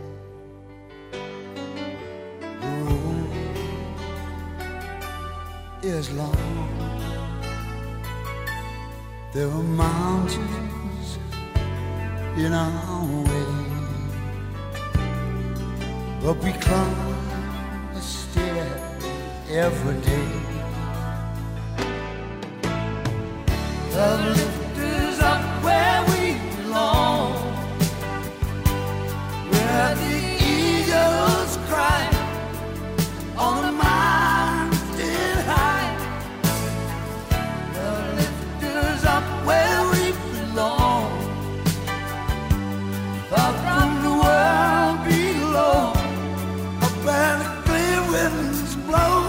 The road is long. There are mountains in our way, but we climb a stair every day. The lift is up where we belong, where the eagles cry on the mountain high. The lift is up where we belong, far from the world below, up where the clear winds blow.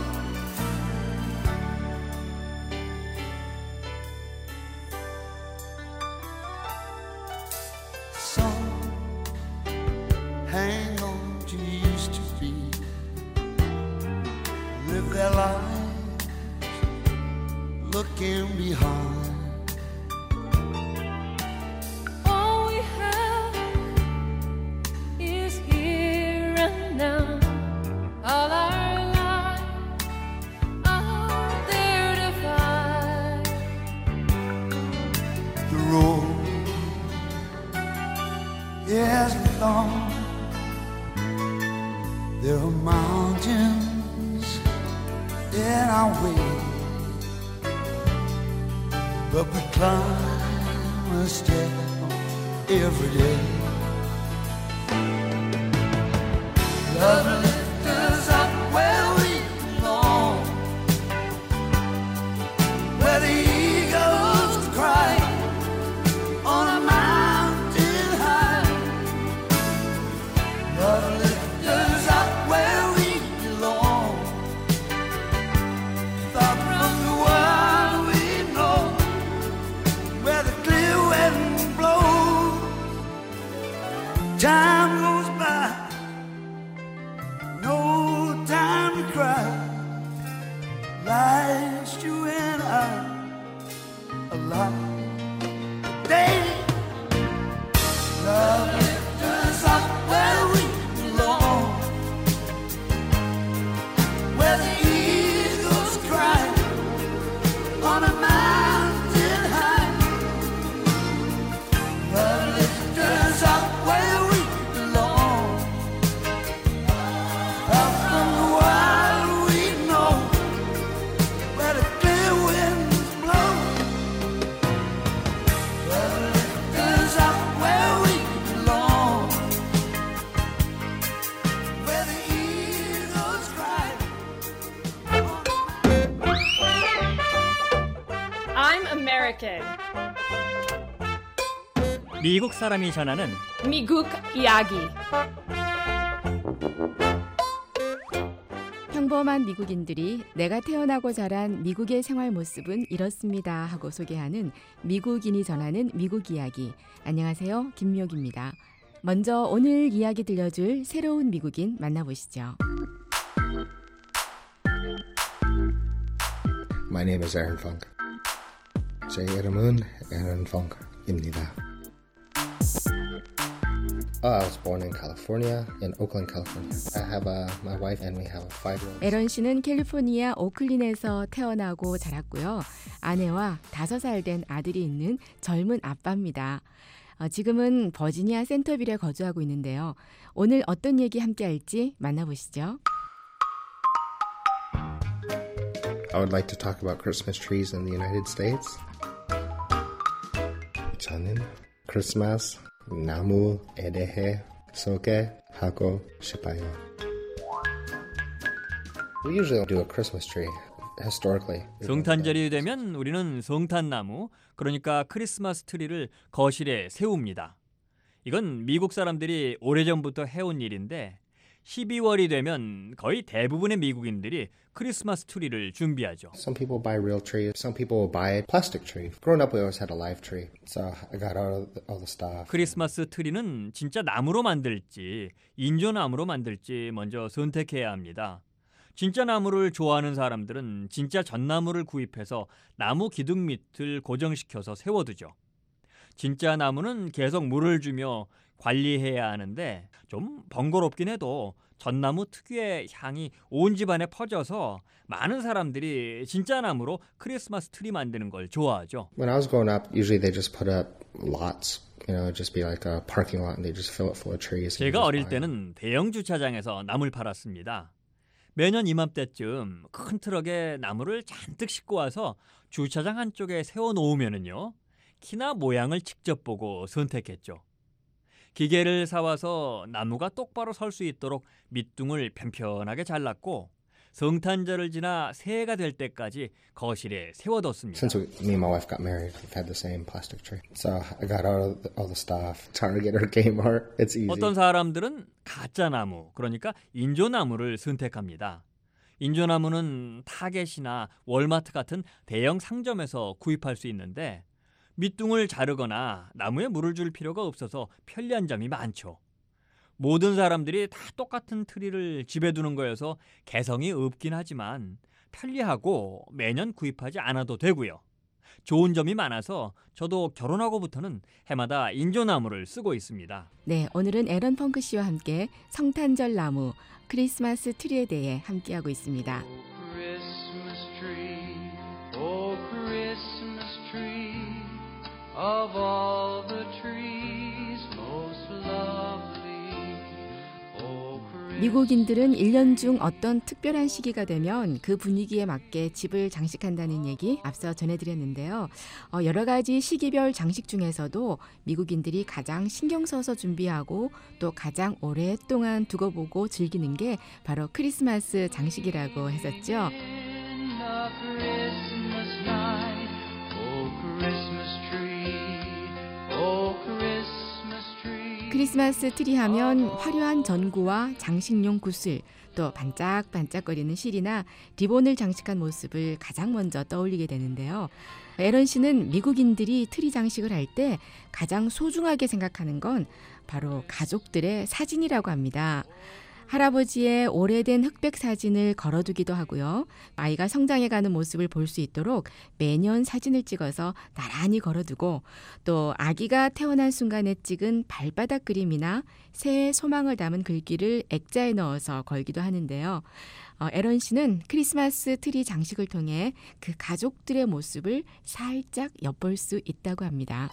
Some hang on to used to be, live their lives looking behind. All we have is here and now. All our lives are there to find. The road is long. There are mountains in our way, but we climb a step every day. Love lift us up where we belong, where the eagles cry on a mountain high. Love lift us up where we belong, far from the world we know, where the clear wind blows. Time goes by, no time to cry. Life's you and I alive. Day, love lift us up where we belong, where the eagles cry on a mountain high. Love lift us up where we belong, out from the world we know, where the clear winds blow. Love lift us up where we belong, where the eagles cry. I'm American. 미국 사람이 전하는 미국 이야기. 평범한 미국인들이 내가 태어나고 자란 미국의 생활 모습은 이렇습니다 하고 소개하는 미국인이 전하는 미국 이야기. 안녕하세요. 김미옥입니다. 먼저 오늘 이야기 들려줄 새로운 미국인 만나보시죠. My name is Aaron Funk. 제 이름은 Aaron Funk입니다. Oh, I was born in California, in Oakland, California. I have a, my wife and we have a five-year-old. 에런 씨는 캘리포니아 오클린에서 태어나고 자랐고요. 아내와 다섯 살 된 아들이 있는 젊은 아빠입니다. 어, 지금은 버지니아 센터빌에 거주하고 있는데요. 오늘 어떤 얘기 함께 할지 만나보시죠. I would like to talk about Christmas trees in the United States. 저는 크리스마스 나무에 대해 소개하고 싶어요. We usually do a Christmas tree. Historically. 성탄절이 되면 우리는 성탄나무, 그러니까 크리스마스 트리를 거실에 세웁니다. 이건 미국 사람들이 오래전부터 해온 일인데 십이월이 되면 거의 대부분의 미국인들이 크리스마스 트리를 준비하죠. Some people buy real trees, some people buy plastic tree. Growing up we always had a live tree. So I got all the, all the stuff. 크리스마스 트리는 진짜 나무로 만들지 인조나무로 만들지 먼저 선택해야 합니다. 진짜 나무를 좋아하는 사람들은 진짜 전나무를 구입해서 나무 기둥 밑을 고정시켜서 세워두죠. 진짜 나무는 계속 물을 주며 관리해야 하는데 좀 번거롭긴 해도 전나무 특유의 향이 온 집안에 퍼져서 많은 사람들이 진짜 나무로 크리스마스 트리 만드는 걸 좋아하죠. When I was growing up, usually they just put up lots, you know, just be like a parking lot and they just fill it full of trees. 제가 어릴 때는 대형 주차장에서 나무를 팔았습니다. 매년 이맘때쯤 큰 트럭에 나무를 잔뜩 싣고 와서 주차장 한쪽에 세워놓으면은요, 키나 모양을 직접 보고 선택했죠. 기계를 사와서 나무가 똑바로 설 수 있도록 밑둥을 편편하게 잘랐고 성탄절을 지나 새해가 될 때까지 거실에 세워뒀습니다. Since we, me and my wife got married, we've had the same plastic tree. So I got all the, all the stuff. Target or Kmart, it's easy. 어떤 사람들은 가짜 나무, 그러니까 인조나무를 선택합니다. 인조나무는 타겟이나 월마트 같은 대형 상점에서 구입할 수 있는데 밑둥을 자르거나 나무에 물을 줄 필요가 없어서 편리한 점이 많죠. 모든 사람들이 다 똑같은 트리를 집에 두는 거여서 개성이 없긴 하지만 편리하고 매년 구입하지 않아도 되고요. 좋은 점이 많아서 저도 결혼하고부터는 해마다 인조나무를 쓰고 있습니다. 네, 오늘은 에런 펑크 씨와 함께 성탄절 나무, 크리스마스 트리에 대해 함께하고 있습니다. Of all the trees most lovely. Oh, 미국인들은 일 년 중 어떤 특별한 시기가 되면 그 분위기에 맞게 집을 장식한다는 얘기 앞서 전해드렸는데요. 어, 여러 가지 시기별 장식 중에서도 미국인들이 가장 신경 써서 준비하고 또 가장 오랫동안 두고 보고 즐기는 게 바로 크리스마스 장식이라고 했었죠. 크리스마스 트리 하면 화려한 전구와 장식용 구슬, 또 반짝반짝거리는 실이나 리본을 장식한 모습을 가장 먼저 떠올리게 되는데요. 에런 씨는 미국인들이 트리 장식을 할 때 가장 소중하게 생각하는 건 바로 가족들의 사진이라고 합니다. 할아버지의 오래된 흑백 사진을 걸어두기도 하고요. 아이가 성장해가는 모습을 볼 수 있도록 매년 사진을 찍어서 나란히 걸어두고 또 아기가 태어난 순간에 찍은 발바닥 그림이나 새해 소망을 담은 글귀를 액자에 넣어서 걸기도 하는데요. 어, 에런 씨는 크리스마스 트리 장식을 통해 그 가족들의 모습을 살짝 엿볼 수 있다고 합니다.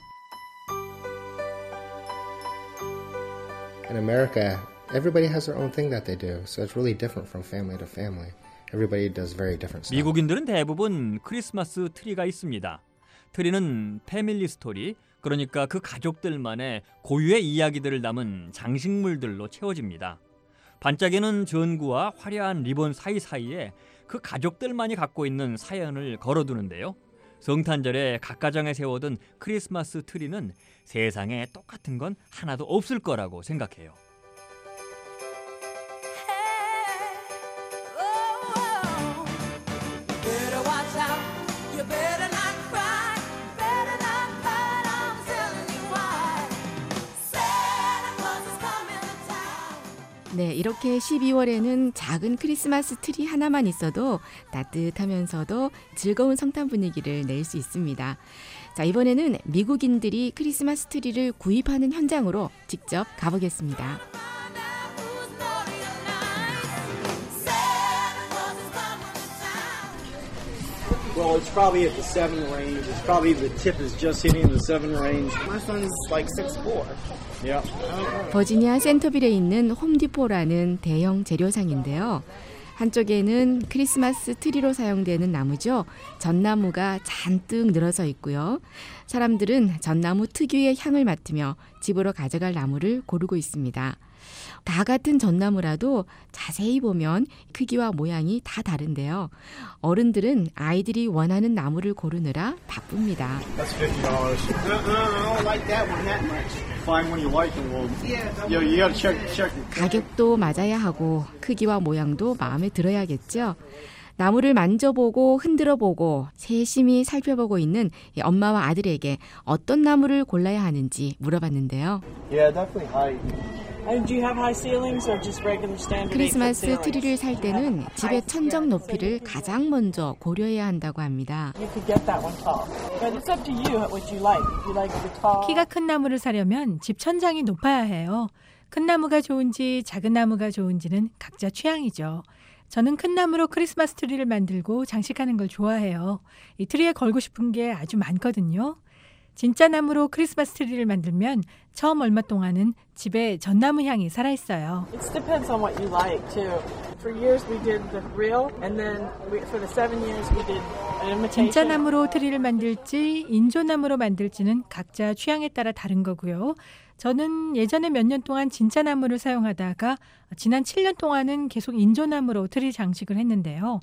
In America, everybody has their own thing that they do, so it's really different from family to family. Everybody does very different stuff. 미국인들은 대부분 크리스마스 트리가 있습니다. 트리는 패밀리 스토리, 그러니까 그 가족들만의 고유의 이야기들을 담은 장식물들로 채워집니다. 반짝이는 전구와 화려한 리본 사이사이에 그 가족들만이 갖고 있는 사연을 걸어두는데요. 성탄절에 각 가정에 세워둔 크리스마스 트리는 세상에 똑같은 건 하나도 없을 거라고 생각해요. 네, 이렇게 십이월에는 작은 크리스마스 트리 하나만 있어도 따뜻하면서도 즐거운 성탄 분위기를 낼 수 있습니다. 자, 이번에는 미국인들이 크리스마스 트리를 구입하는 현장으로 직접 가보겠습니다. Well, it's probably at the seven range. It's probably the tip is just hitting the seven range. My son's like six four. Yeah. 버지니아 센터빌에 있는 홈디포라는 대형 재료상인데요. 한쪽에는 크리스마스 트리로 사용되는 나무죠. 전나무가 잔뜩 늘어서 있고요. 사람들은 전나무 특유의 향을 맡으며 집으로 가져갈 나무를 고르고 있습니다. 다 같은 전나무라도 자세히 보면 크기와 모양이 다 다른데요. 어른들은 아이들이 원하는 나무를 고르느라 바쁩니다. That's fifty dollars. I don't like that one that much. Find one you like and we'll. Yeah, you gotta check check. 가격도 맞아야 하고 크기와 모양도 마음에 들어야겠죠. 나무를 만져보고 흔들어보고 세심히 살펴보고 있는 엄마와 아들에게 어떤 나무를 골라야 하는지 물어봤는데요. Yeah, definitely high. 크리스마스 트리를 살 때는 집의 천정 높이를 가장 먼저 고려해야 한다고 합니다. 키가 큰 나무를 사려면 집 천장이 높아야 해요. 큰 나무가 좋은지 작은 나무가 좋은지는 각자 취향이죠. 저는 큰 나무로 크리스마스 트리를 만들고 장식하는 걸 좋아해요. 이 트리에 걸고 싶은 게 아주 많거든요. 진짜 나무로 크리스마스 트리를 만들면 처음 얼마 동안은 집에 전나무 향이 살아있어요. It depends on what you like too. For years we did the real, and then we, for the seven years we did an imitation. 진짜 나무로 트리를 만들지 인조나무로 만들지는 각자 취향에 따라 다른 거고요. 저는 예전에 몇 년 동안 진짜 나무를 사용하다가 지난 칠 년 동안은 계속 인조나무로 트리 장식을 했는데요.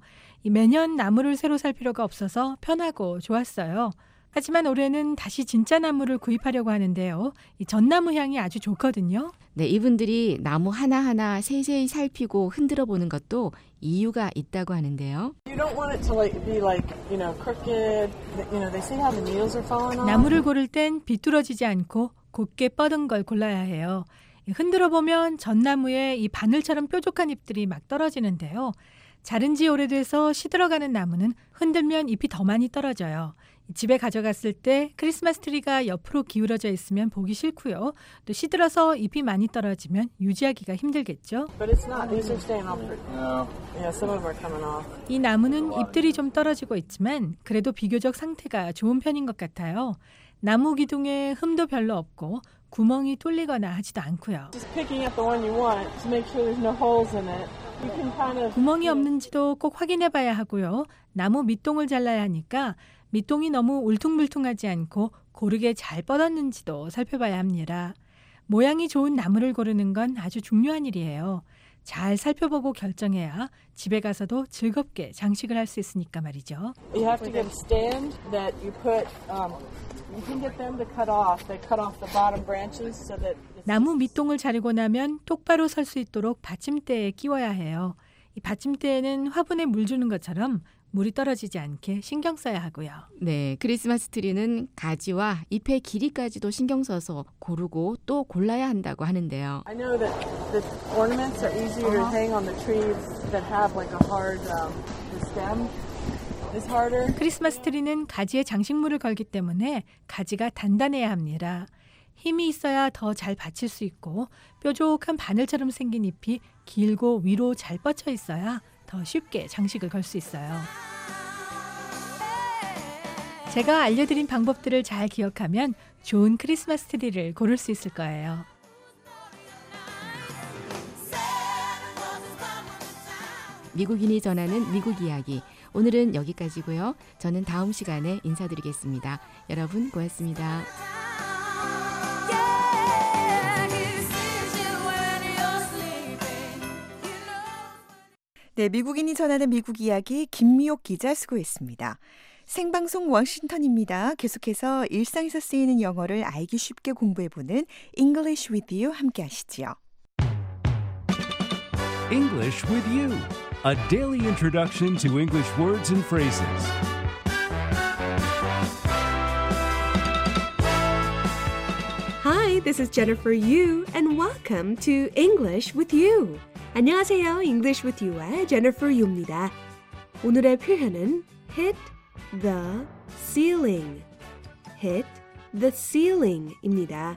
매년 나무를 새로 살 필요가 없어서 편하고 좋았어요. 하지만 올해는 다시 진짜 나무를 구입하려고 하는데요. 이 전나무 향이 아주 좋거든요. 네, 이분들이 나무 하나하나 세세히 살피고 흔들어 보는 것도 이유가 있다고 하는데요. You don't want it to like be like, you know, crooked. You know, they see how the needles are falling off. 나무를 고를 땐 비뚤어지지 않고 곧게 뻗은 걸 골라야 해요. 흔들어 보면 전나무에 이 바늘처럼 뾰족한 잎들이 막 떨어지는데요. 자른 지 오래돼서 시들어가는 나무는 흔들면 잎이 더 많이 떨어져요. 집에 가져갔을 때 크리스마스 트리가 옆으로 기울어져 있으면 보기 싫고요. 또 시들어서 잎이 많이 떨어지면 유지하기가 힘들겠죠. But it's not. These are staying off. No. Yeah, some of them are coming off. 이 나무는 잎들이 좀 떨어지고 있지만 그래도 비교적 상태가 좋은 편인 것 같아요. 나무 기둥에 흠도 별로 없고 구멍이 뚫리거나 하지도 않고요. Just picking up the one you want to make sure there's no holes in it. You can kind of. 구멍이 없는지도 꼭 확인해 봐야 하고요. 나무 밑동을 잘라야 하니까 밑동이 너무 울퉁불퉁하지 않고 고르게 잘 뻗었는지도 살펴봐야 합니다. 모양이 좋은 나무를 고르는 건 아주 중요한 일이에요. 잘 살펴보고 결정해야 집에 가서도 즐겁게 장식을 할 수 있으니까 말이죠. You have to get a stand that you put. Um, you can get them to cut off. They cut off the bottom branches so that. 나무 밑동을 자르고 나면 똑바로 설 수 있도록 받침대에 끼워야 해요. 이 받침대에는 화분에 물 주는 것처럼 물이 떨어지지 않게 신경 써야 하고요. 네, 크리스마스 트리는 가지와 잎의 길이까지도 신경 써서 고르고 또 골라야 한다고 하는데요. I know that the ornaments are easier to hang on the trees that have like a hard um, the stem is harder. 크리스마스 트리는 가지에 장식물을 걸기 때문에 가지가 단단해야 합니다. 힘이 있어야 더 잘 받칠 수 있고 뾰족한 바늘처럼 생긴 잎이 길고 위로 잘 뻗쳐 있어야 더 쉽게 장식을 걸 수 있어요. 제가 알려드린 방법들을 잘 기억하면 좋은 크리스마스 트리를 고를 수 있을 거예요. 미국인이 전하는 미국 이야기. 오늘은 여기까지고요. 저는 다음 시간에 인사드리겠습니다. 여러분 고맙습니다. 네, 미국인이 전하는 미국 이야기 김미옥 기자 수고했습니다. 생방송 워싱턴입니다. 계속해서 일상에서 쓰이는 영어를 알기 쉽게 공부해보는 English with You 함께 하시죠. English with You, a daily introduction to English words and phrases. Hi, Hi, this is Jennifer Yu, and welcome to English with You. 안녕하세요, English with You의 Jennifer Yu입니다. 오늘의 표현은 hit the ceiling, hit the ceiling입니다.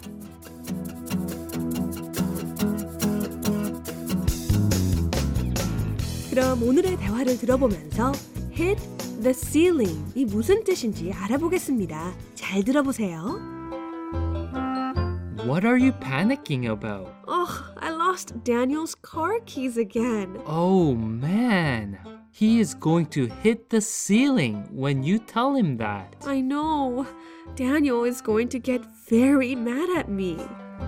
그럼 오늘의 대화를 들어보면서 hit the ceiling이 무슨 뜻인지 알아보겠습니다. 잘 들어보세요. What are you panicking about? Oh, I lost Daniel's car keys again. Oh man, he is going to hit the ceiling when you tell him that. I know. Daniel is going to get very mad at me.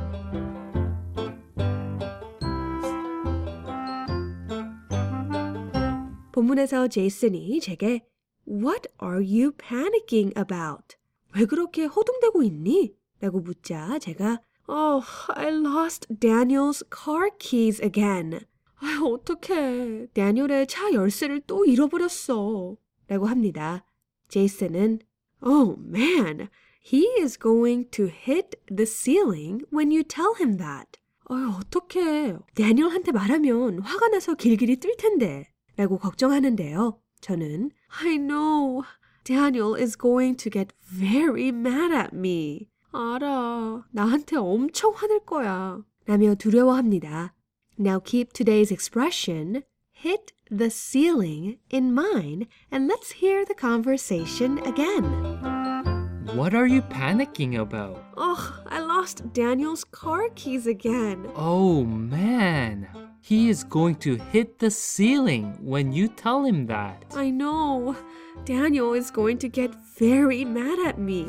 본문에서 제이슨이 제게 What are you panicking about? 왜 그렇게 허둥대고 있니? 라고 묻자 제가 Oh, I lost Daniel's car keys again. 아, 어떡해. 다니엘의 차 열쇠를 또 잃어버렸어. 라고 합니다. 제이슨은 Oh man, he is going to hit the ceiling when you tell him that. 아, 어떡해. 다니엘한테 말하면 화가 나서 길길이 뜰 텐데. 라고 걱정하는데요. 저는 I know. Daniel is going to get very mad at me. 알아. 나한테 엄청 화낼 거야. 라며 두려워합니다. Now keep today's expression, hit the ceiling, in mind, and let's hear the conversation again. What are you panicking about? Oh, I lost Daniel's car keys again. Oh man, he is going to hit the ceiling when you tell him that. I know. Daniel is going to get very mad at me.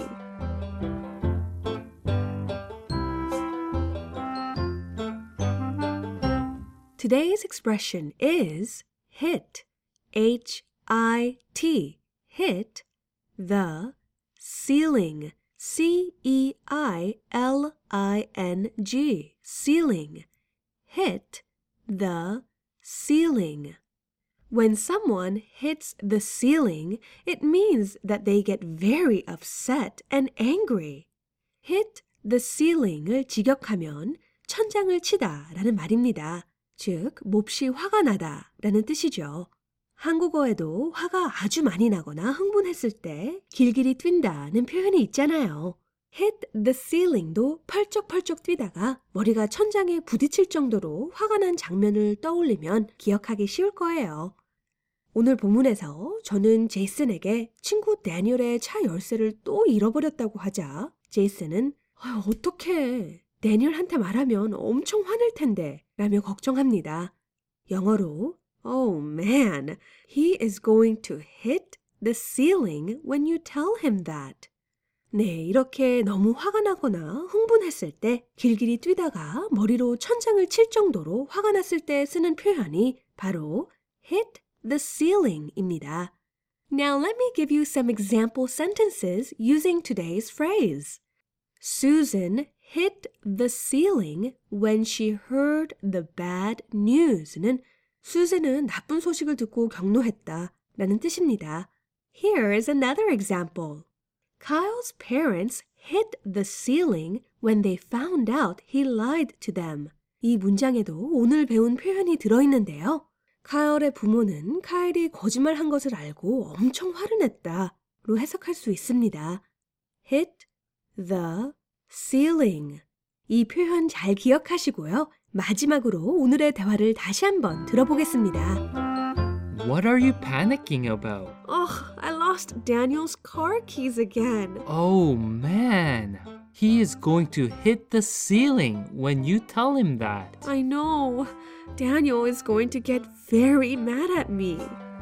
Today's expression is hit, H I T, hit the ceiling, C E I L I N G, ceiling, hit the ceiling. When someone hits the ceiling, it means that they get very upset and angry. hit the ceiling을 직역하면 천장을 치다 라는 말입니다. 즉, 몹시 화가 나다 라는 뜻이죠. 한국어에도 화가 아주 많이 나거나 흥분했을 때 길길이 뛴다는 표현이 있잖아요. hit the ceiling도 펄쩍펄쩍 뛰다가 머리가 천장에 부딪힐 정도로 화가 난 장면을 떠올리면 기억하기 쉬울 거예요. 오늘 본문에서 저는 제이슨에게 친구 다니엘의 차 열쇠를 또 잃어버렸다고 하자 제이슨은 아유, 어떡해. 다니엘한테 말하면 엄청 화낼 텐데 라며 걱정합니다. 영어로 Oh man, he is going to hit the ceiling when you tell him that. 네, 이렇게 너무 화가 나거나 흥분했을 때 길길이 뛰다가 머리로 천장을 칠 정도로 화가 났을 때 쓰는 표현이 바로 hit the ceiling입니다. Now let me give you some example sentences using today's phrase. Susan hit the ceiling when she heard the bad news는 수잔은 나쁜 소식을 듣고 경노했다 라는 뜻입니다. Here is another example. Kyle's parents hit the ceiling when they found out he lied to them. 이 문장에도 오늘 배운 표현이 들어있는데요. 카일의 부모는 카일이 거짓말한 것을 알고 엄청 화를 냈다로 해석할 수 있습니다. hit the ceiling. 이 표현 잘 기억하시고요. 마지막으로 오늘의 대화를 다시 한번 들어보겠습니다. What are you panicking about? Oh, I lost Daniel's car keys again. Oh man, he is going to hit the ceiling when you tell him that. I know. Daniel is going to get very mad at me.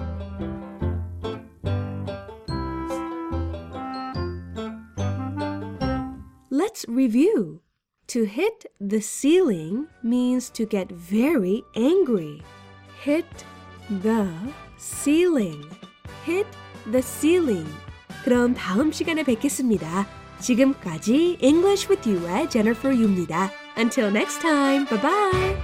Let's review. To hit the ceiling means to get very angry. Hit the ceiling. Hit the ceiling. 그럼 다음 시간에 뵙겠습니다. 지금까지 English with You의 Jennifer Yu입니다. Until next time. Bye bye.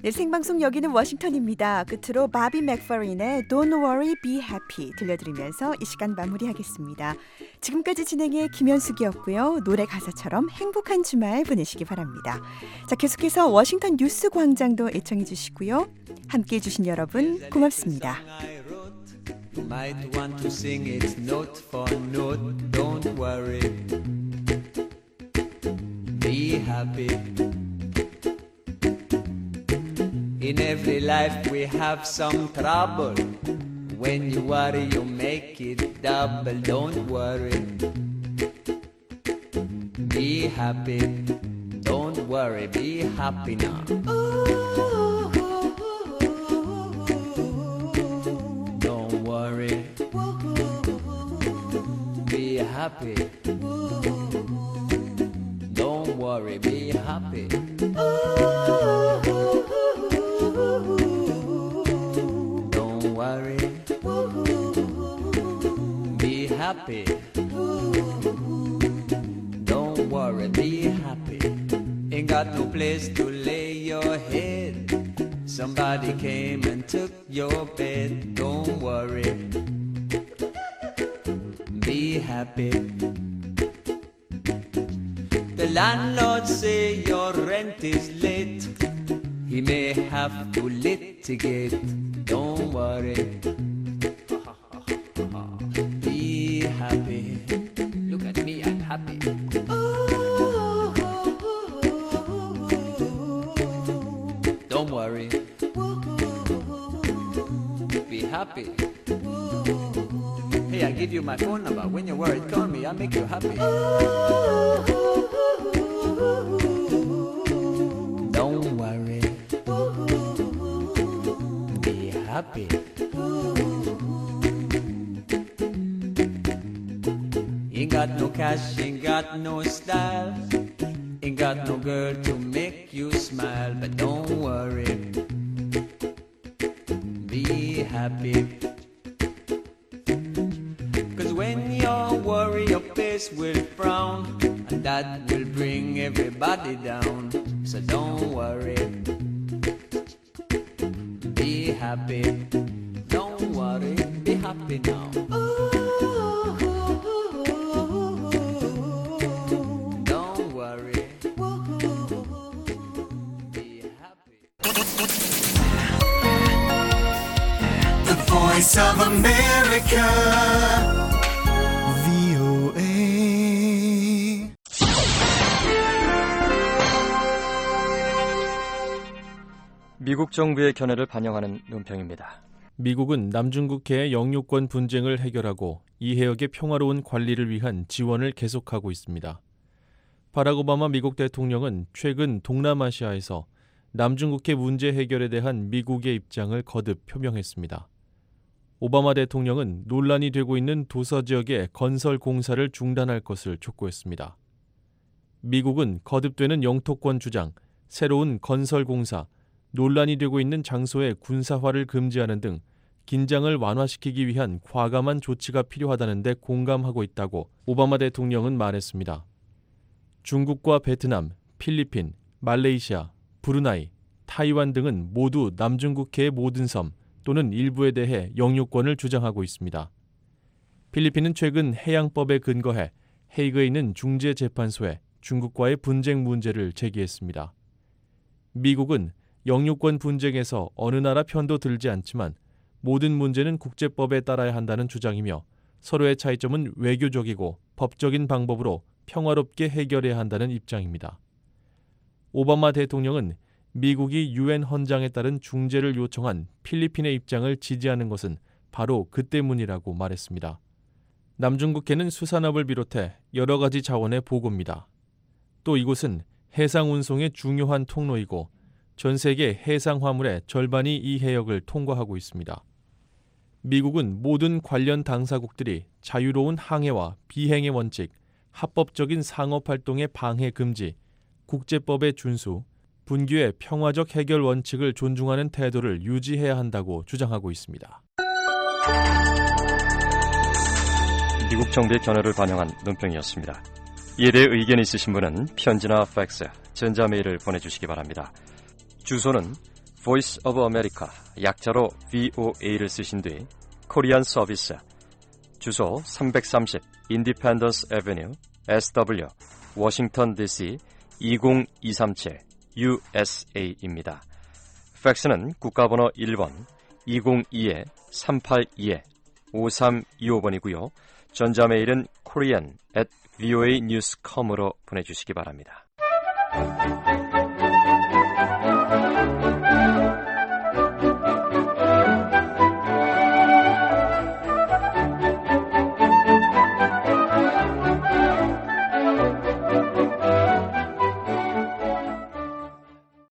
네, 생방송 여기는 워싱턴입니다. 끝으로 바비 맥퍼린의 Don't Worry, Be Happy 들려드리면서 이 시간 마무리하겠습니다. 지금까지 진행의 김현숙이었고요. 노래 가사처럼 행복한 주말 보내시기 바랍니다. 자, 계속해서 워싱턴 뉴스 광장도 애청해 주시고요. 함께해 주신 여러분 고맙습니다. You might want to sing it note for note. Don't worry, be happy. In every life we have some trouble. When you worry you make it double. Don't worry, be happy. Don't worry, be happy now. Don't worry, be happy. Don't worry, be happy. Don't worry, be happy. Don't worry, be happy. Ain't got no place to lay your head. Somebody came and took your bed. Don't worry, be happy. The landlord say your rent is late. He may have to litigate. Don't worry, be happy. Look at me, I'm happy. Don't worry, be happy. Hey, I give you my phone number. When you're worried, call me. I'll make you happy. Don't worry, be happy. Ain't got no cash, ain't got no style, ain't got no girl to make you smile. But don't worry, be happy. Cause when you worry your face will frown, and that will bring everybody down. So don't worry, be happy. Don't worry, be happy now. Don't worry, be happy. The Voice of America, V O A. 미국 정부의 견해를 반영하는 논평입니다. 미국은 남중국해의 영유권 분쟁을 해결하고 이 해역의 평화로운 관리를 위한 지원을 계속하고 있습니다. 바락 오바마 미국 대통령은 최근 동남아시아에서 남중국해 문제 해결에 대한 미국의 입장을 거듭 표명했습니다. 오바마 대통령은 논란이 되고 있는 도서 지역의 건설 공사를 중단할 것을 촉구했습니다. 미국은 거듭되는 영토권 주장, 새로운 건설 공사, 논란이 되고 있는 장소의 군사화를 금지하는 등 긴장을 완화시키기 위한 과감한 조치가 필요하다는 데 공감하고 있다고 오바마 대통령은 말했습니다. 중국과 베트남, 필리핀, 말레이시아, 브루나이, 타이완 등은 모두 남중국해의 모든 섬 또는 일부에 대해 영유권을 주장하고 있습니다. 필리핀은 최근 해양법에 근거해 헤이그에 있는 중재재판소에 중국과의 분쟁 문제를 제기했습니다. 미국은 영유권 분쟁에서 어느 나라 편도 들지 않지만 모든 문제는 국제법에 따라야 한다는 주장이며 서로의 차이점은 외교적이고 법적인 방법으로 평화롭게 해결해야 한다는 입장입니다. 오바마 대통령은 미국이 유엔 헌장에 따른 중재를 요청한 필리핀의 입장을 지지하는 것은 바로 그 때문이라고 말했습니다. 남중국해는 수산업을 비롯해 여러 가지 자원의 보고입니다. 또 이곳은 해상 운송의 중요한 통로이고 전 세계 해상 화물의 절반이 이 해역을 통과하고 있습니다. 미국은 모든 관련 당사국들이 자유로운 항해와 비행의 원칙, 합법적인 상업활동의 방해 금지, 국제법의 준수, 분규의 평화적 해결 원칙을 존중하는 태도를 유지해야 한다고 주장하고 있습니다. 미국 정부의 견해를 반영한 논평이었습니다. 이에 대해 의견이 있으신 분은 편지나 팩스, 전자메일을 보내주시기 바랍니다. 주소는 Voice of America, 약자로 브이오에이를 쓰신 뒤 코리안 서비스, 주소 삼백삼십 Independence Avenue, 에스더블유, 워싱턴 디씨 이공이삼칠 유에스에이입니다. 팩스는 국가번호 일 번 이공이 삼팔이 오삼이오 번이고요. 전자메일은 korean at voanews dot com으로 보내주시기 바랍니다.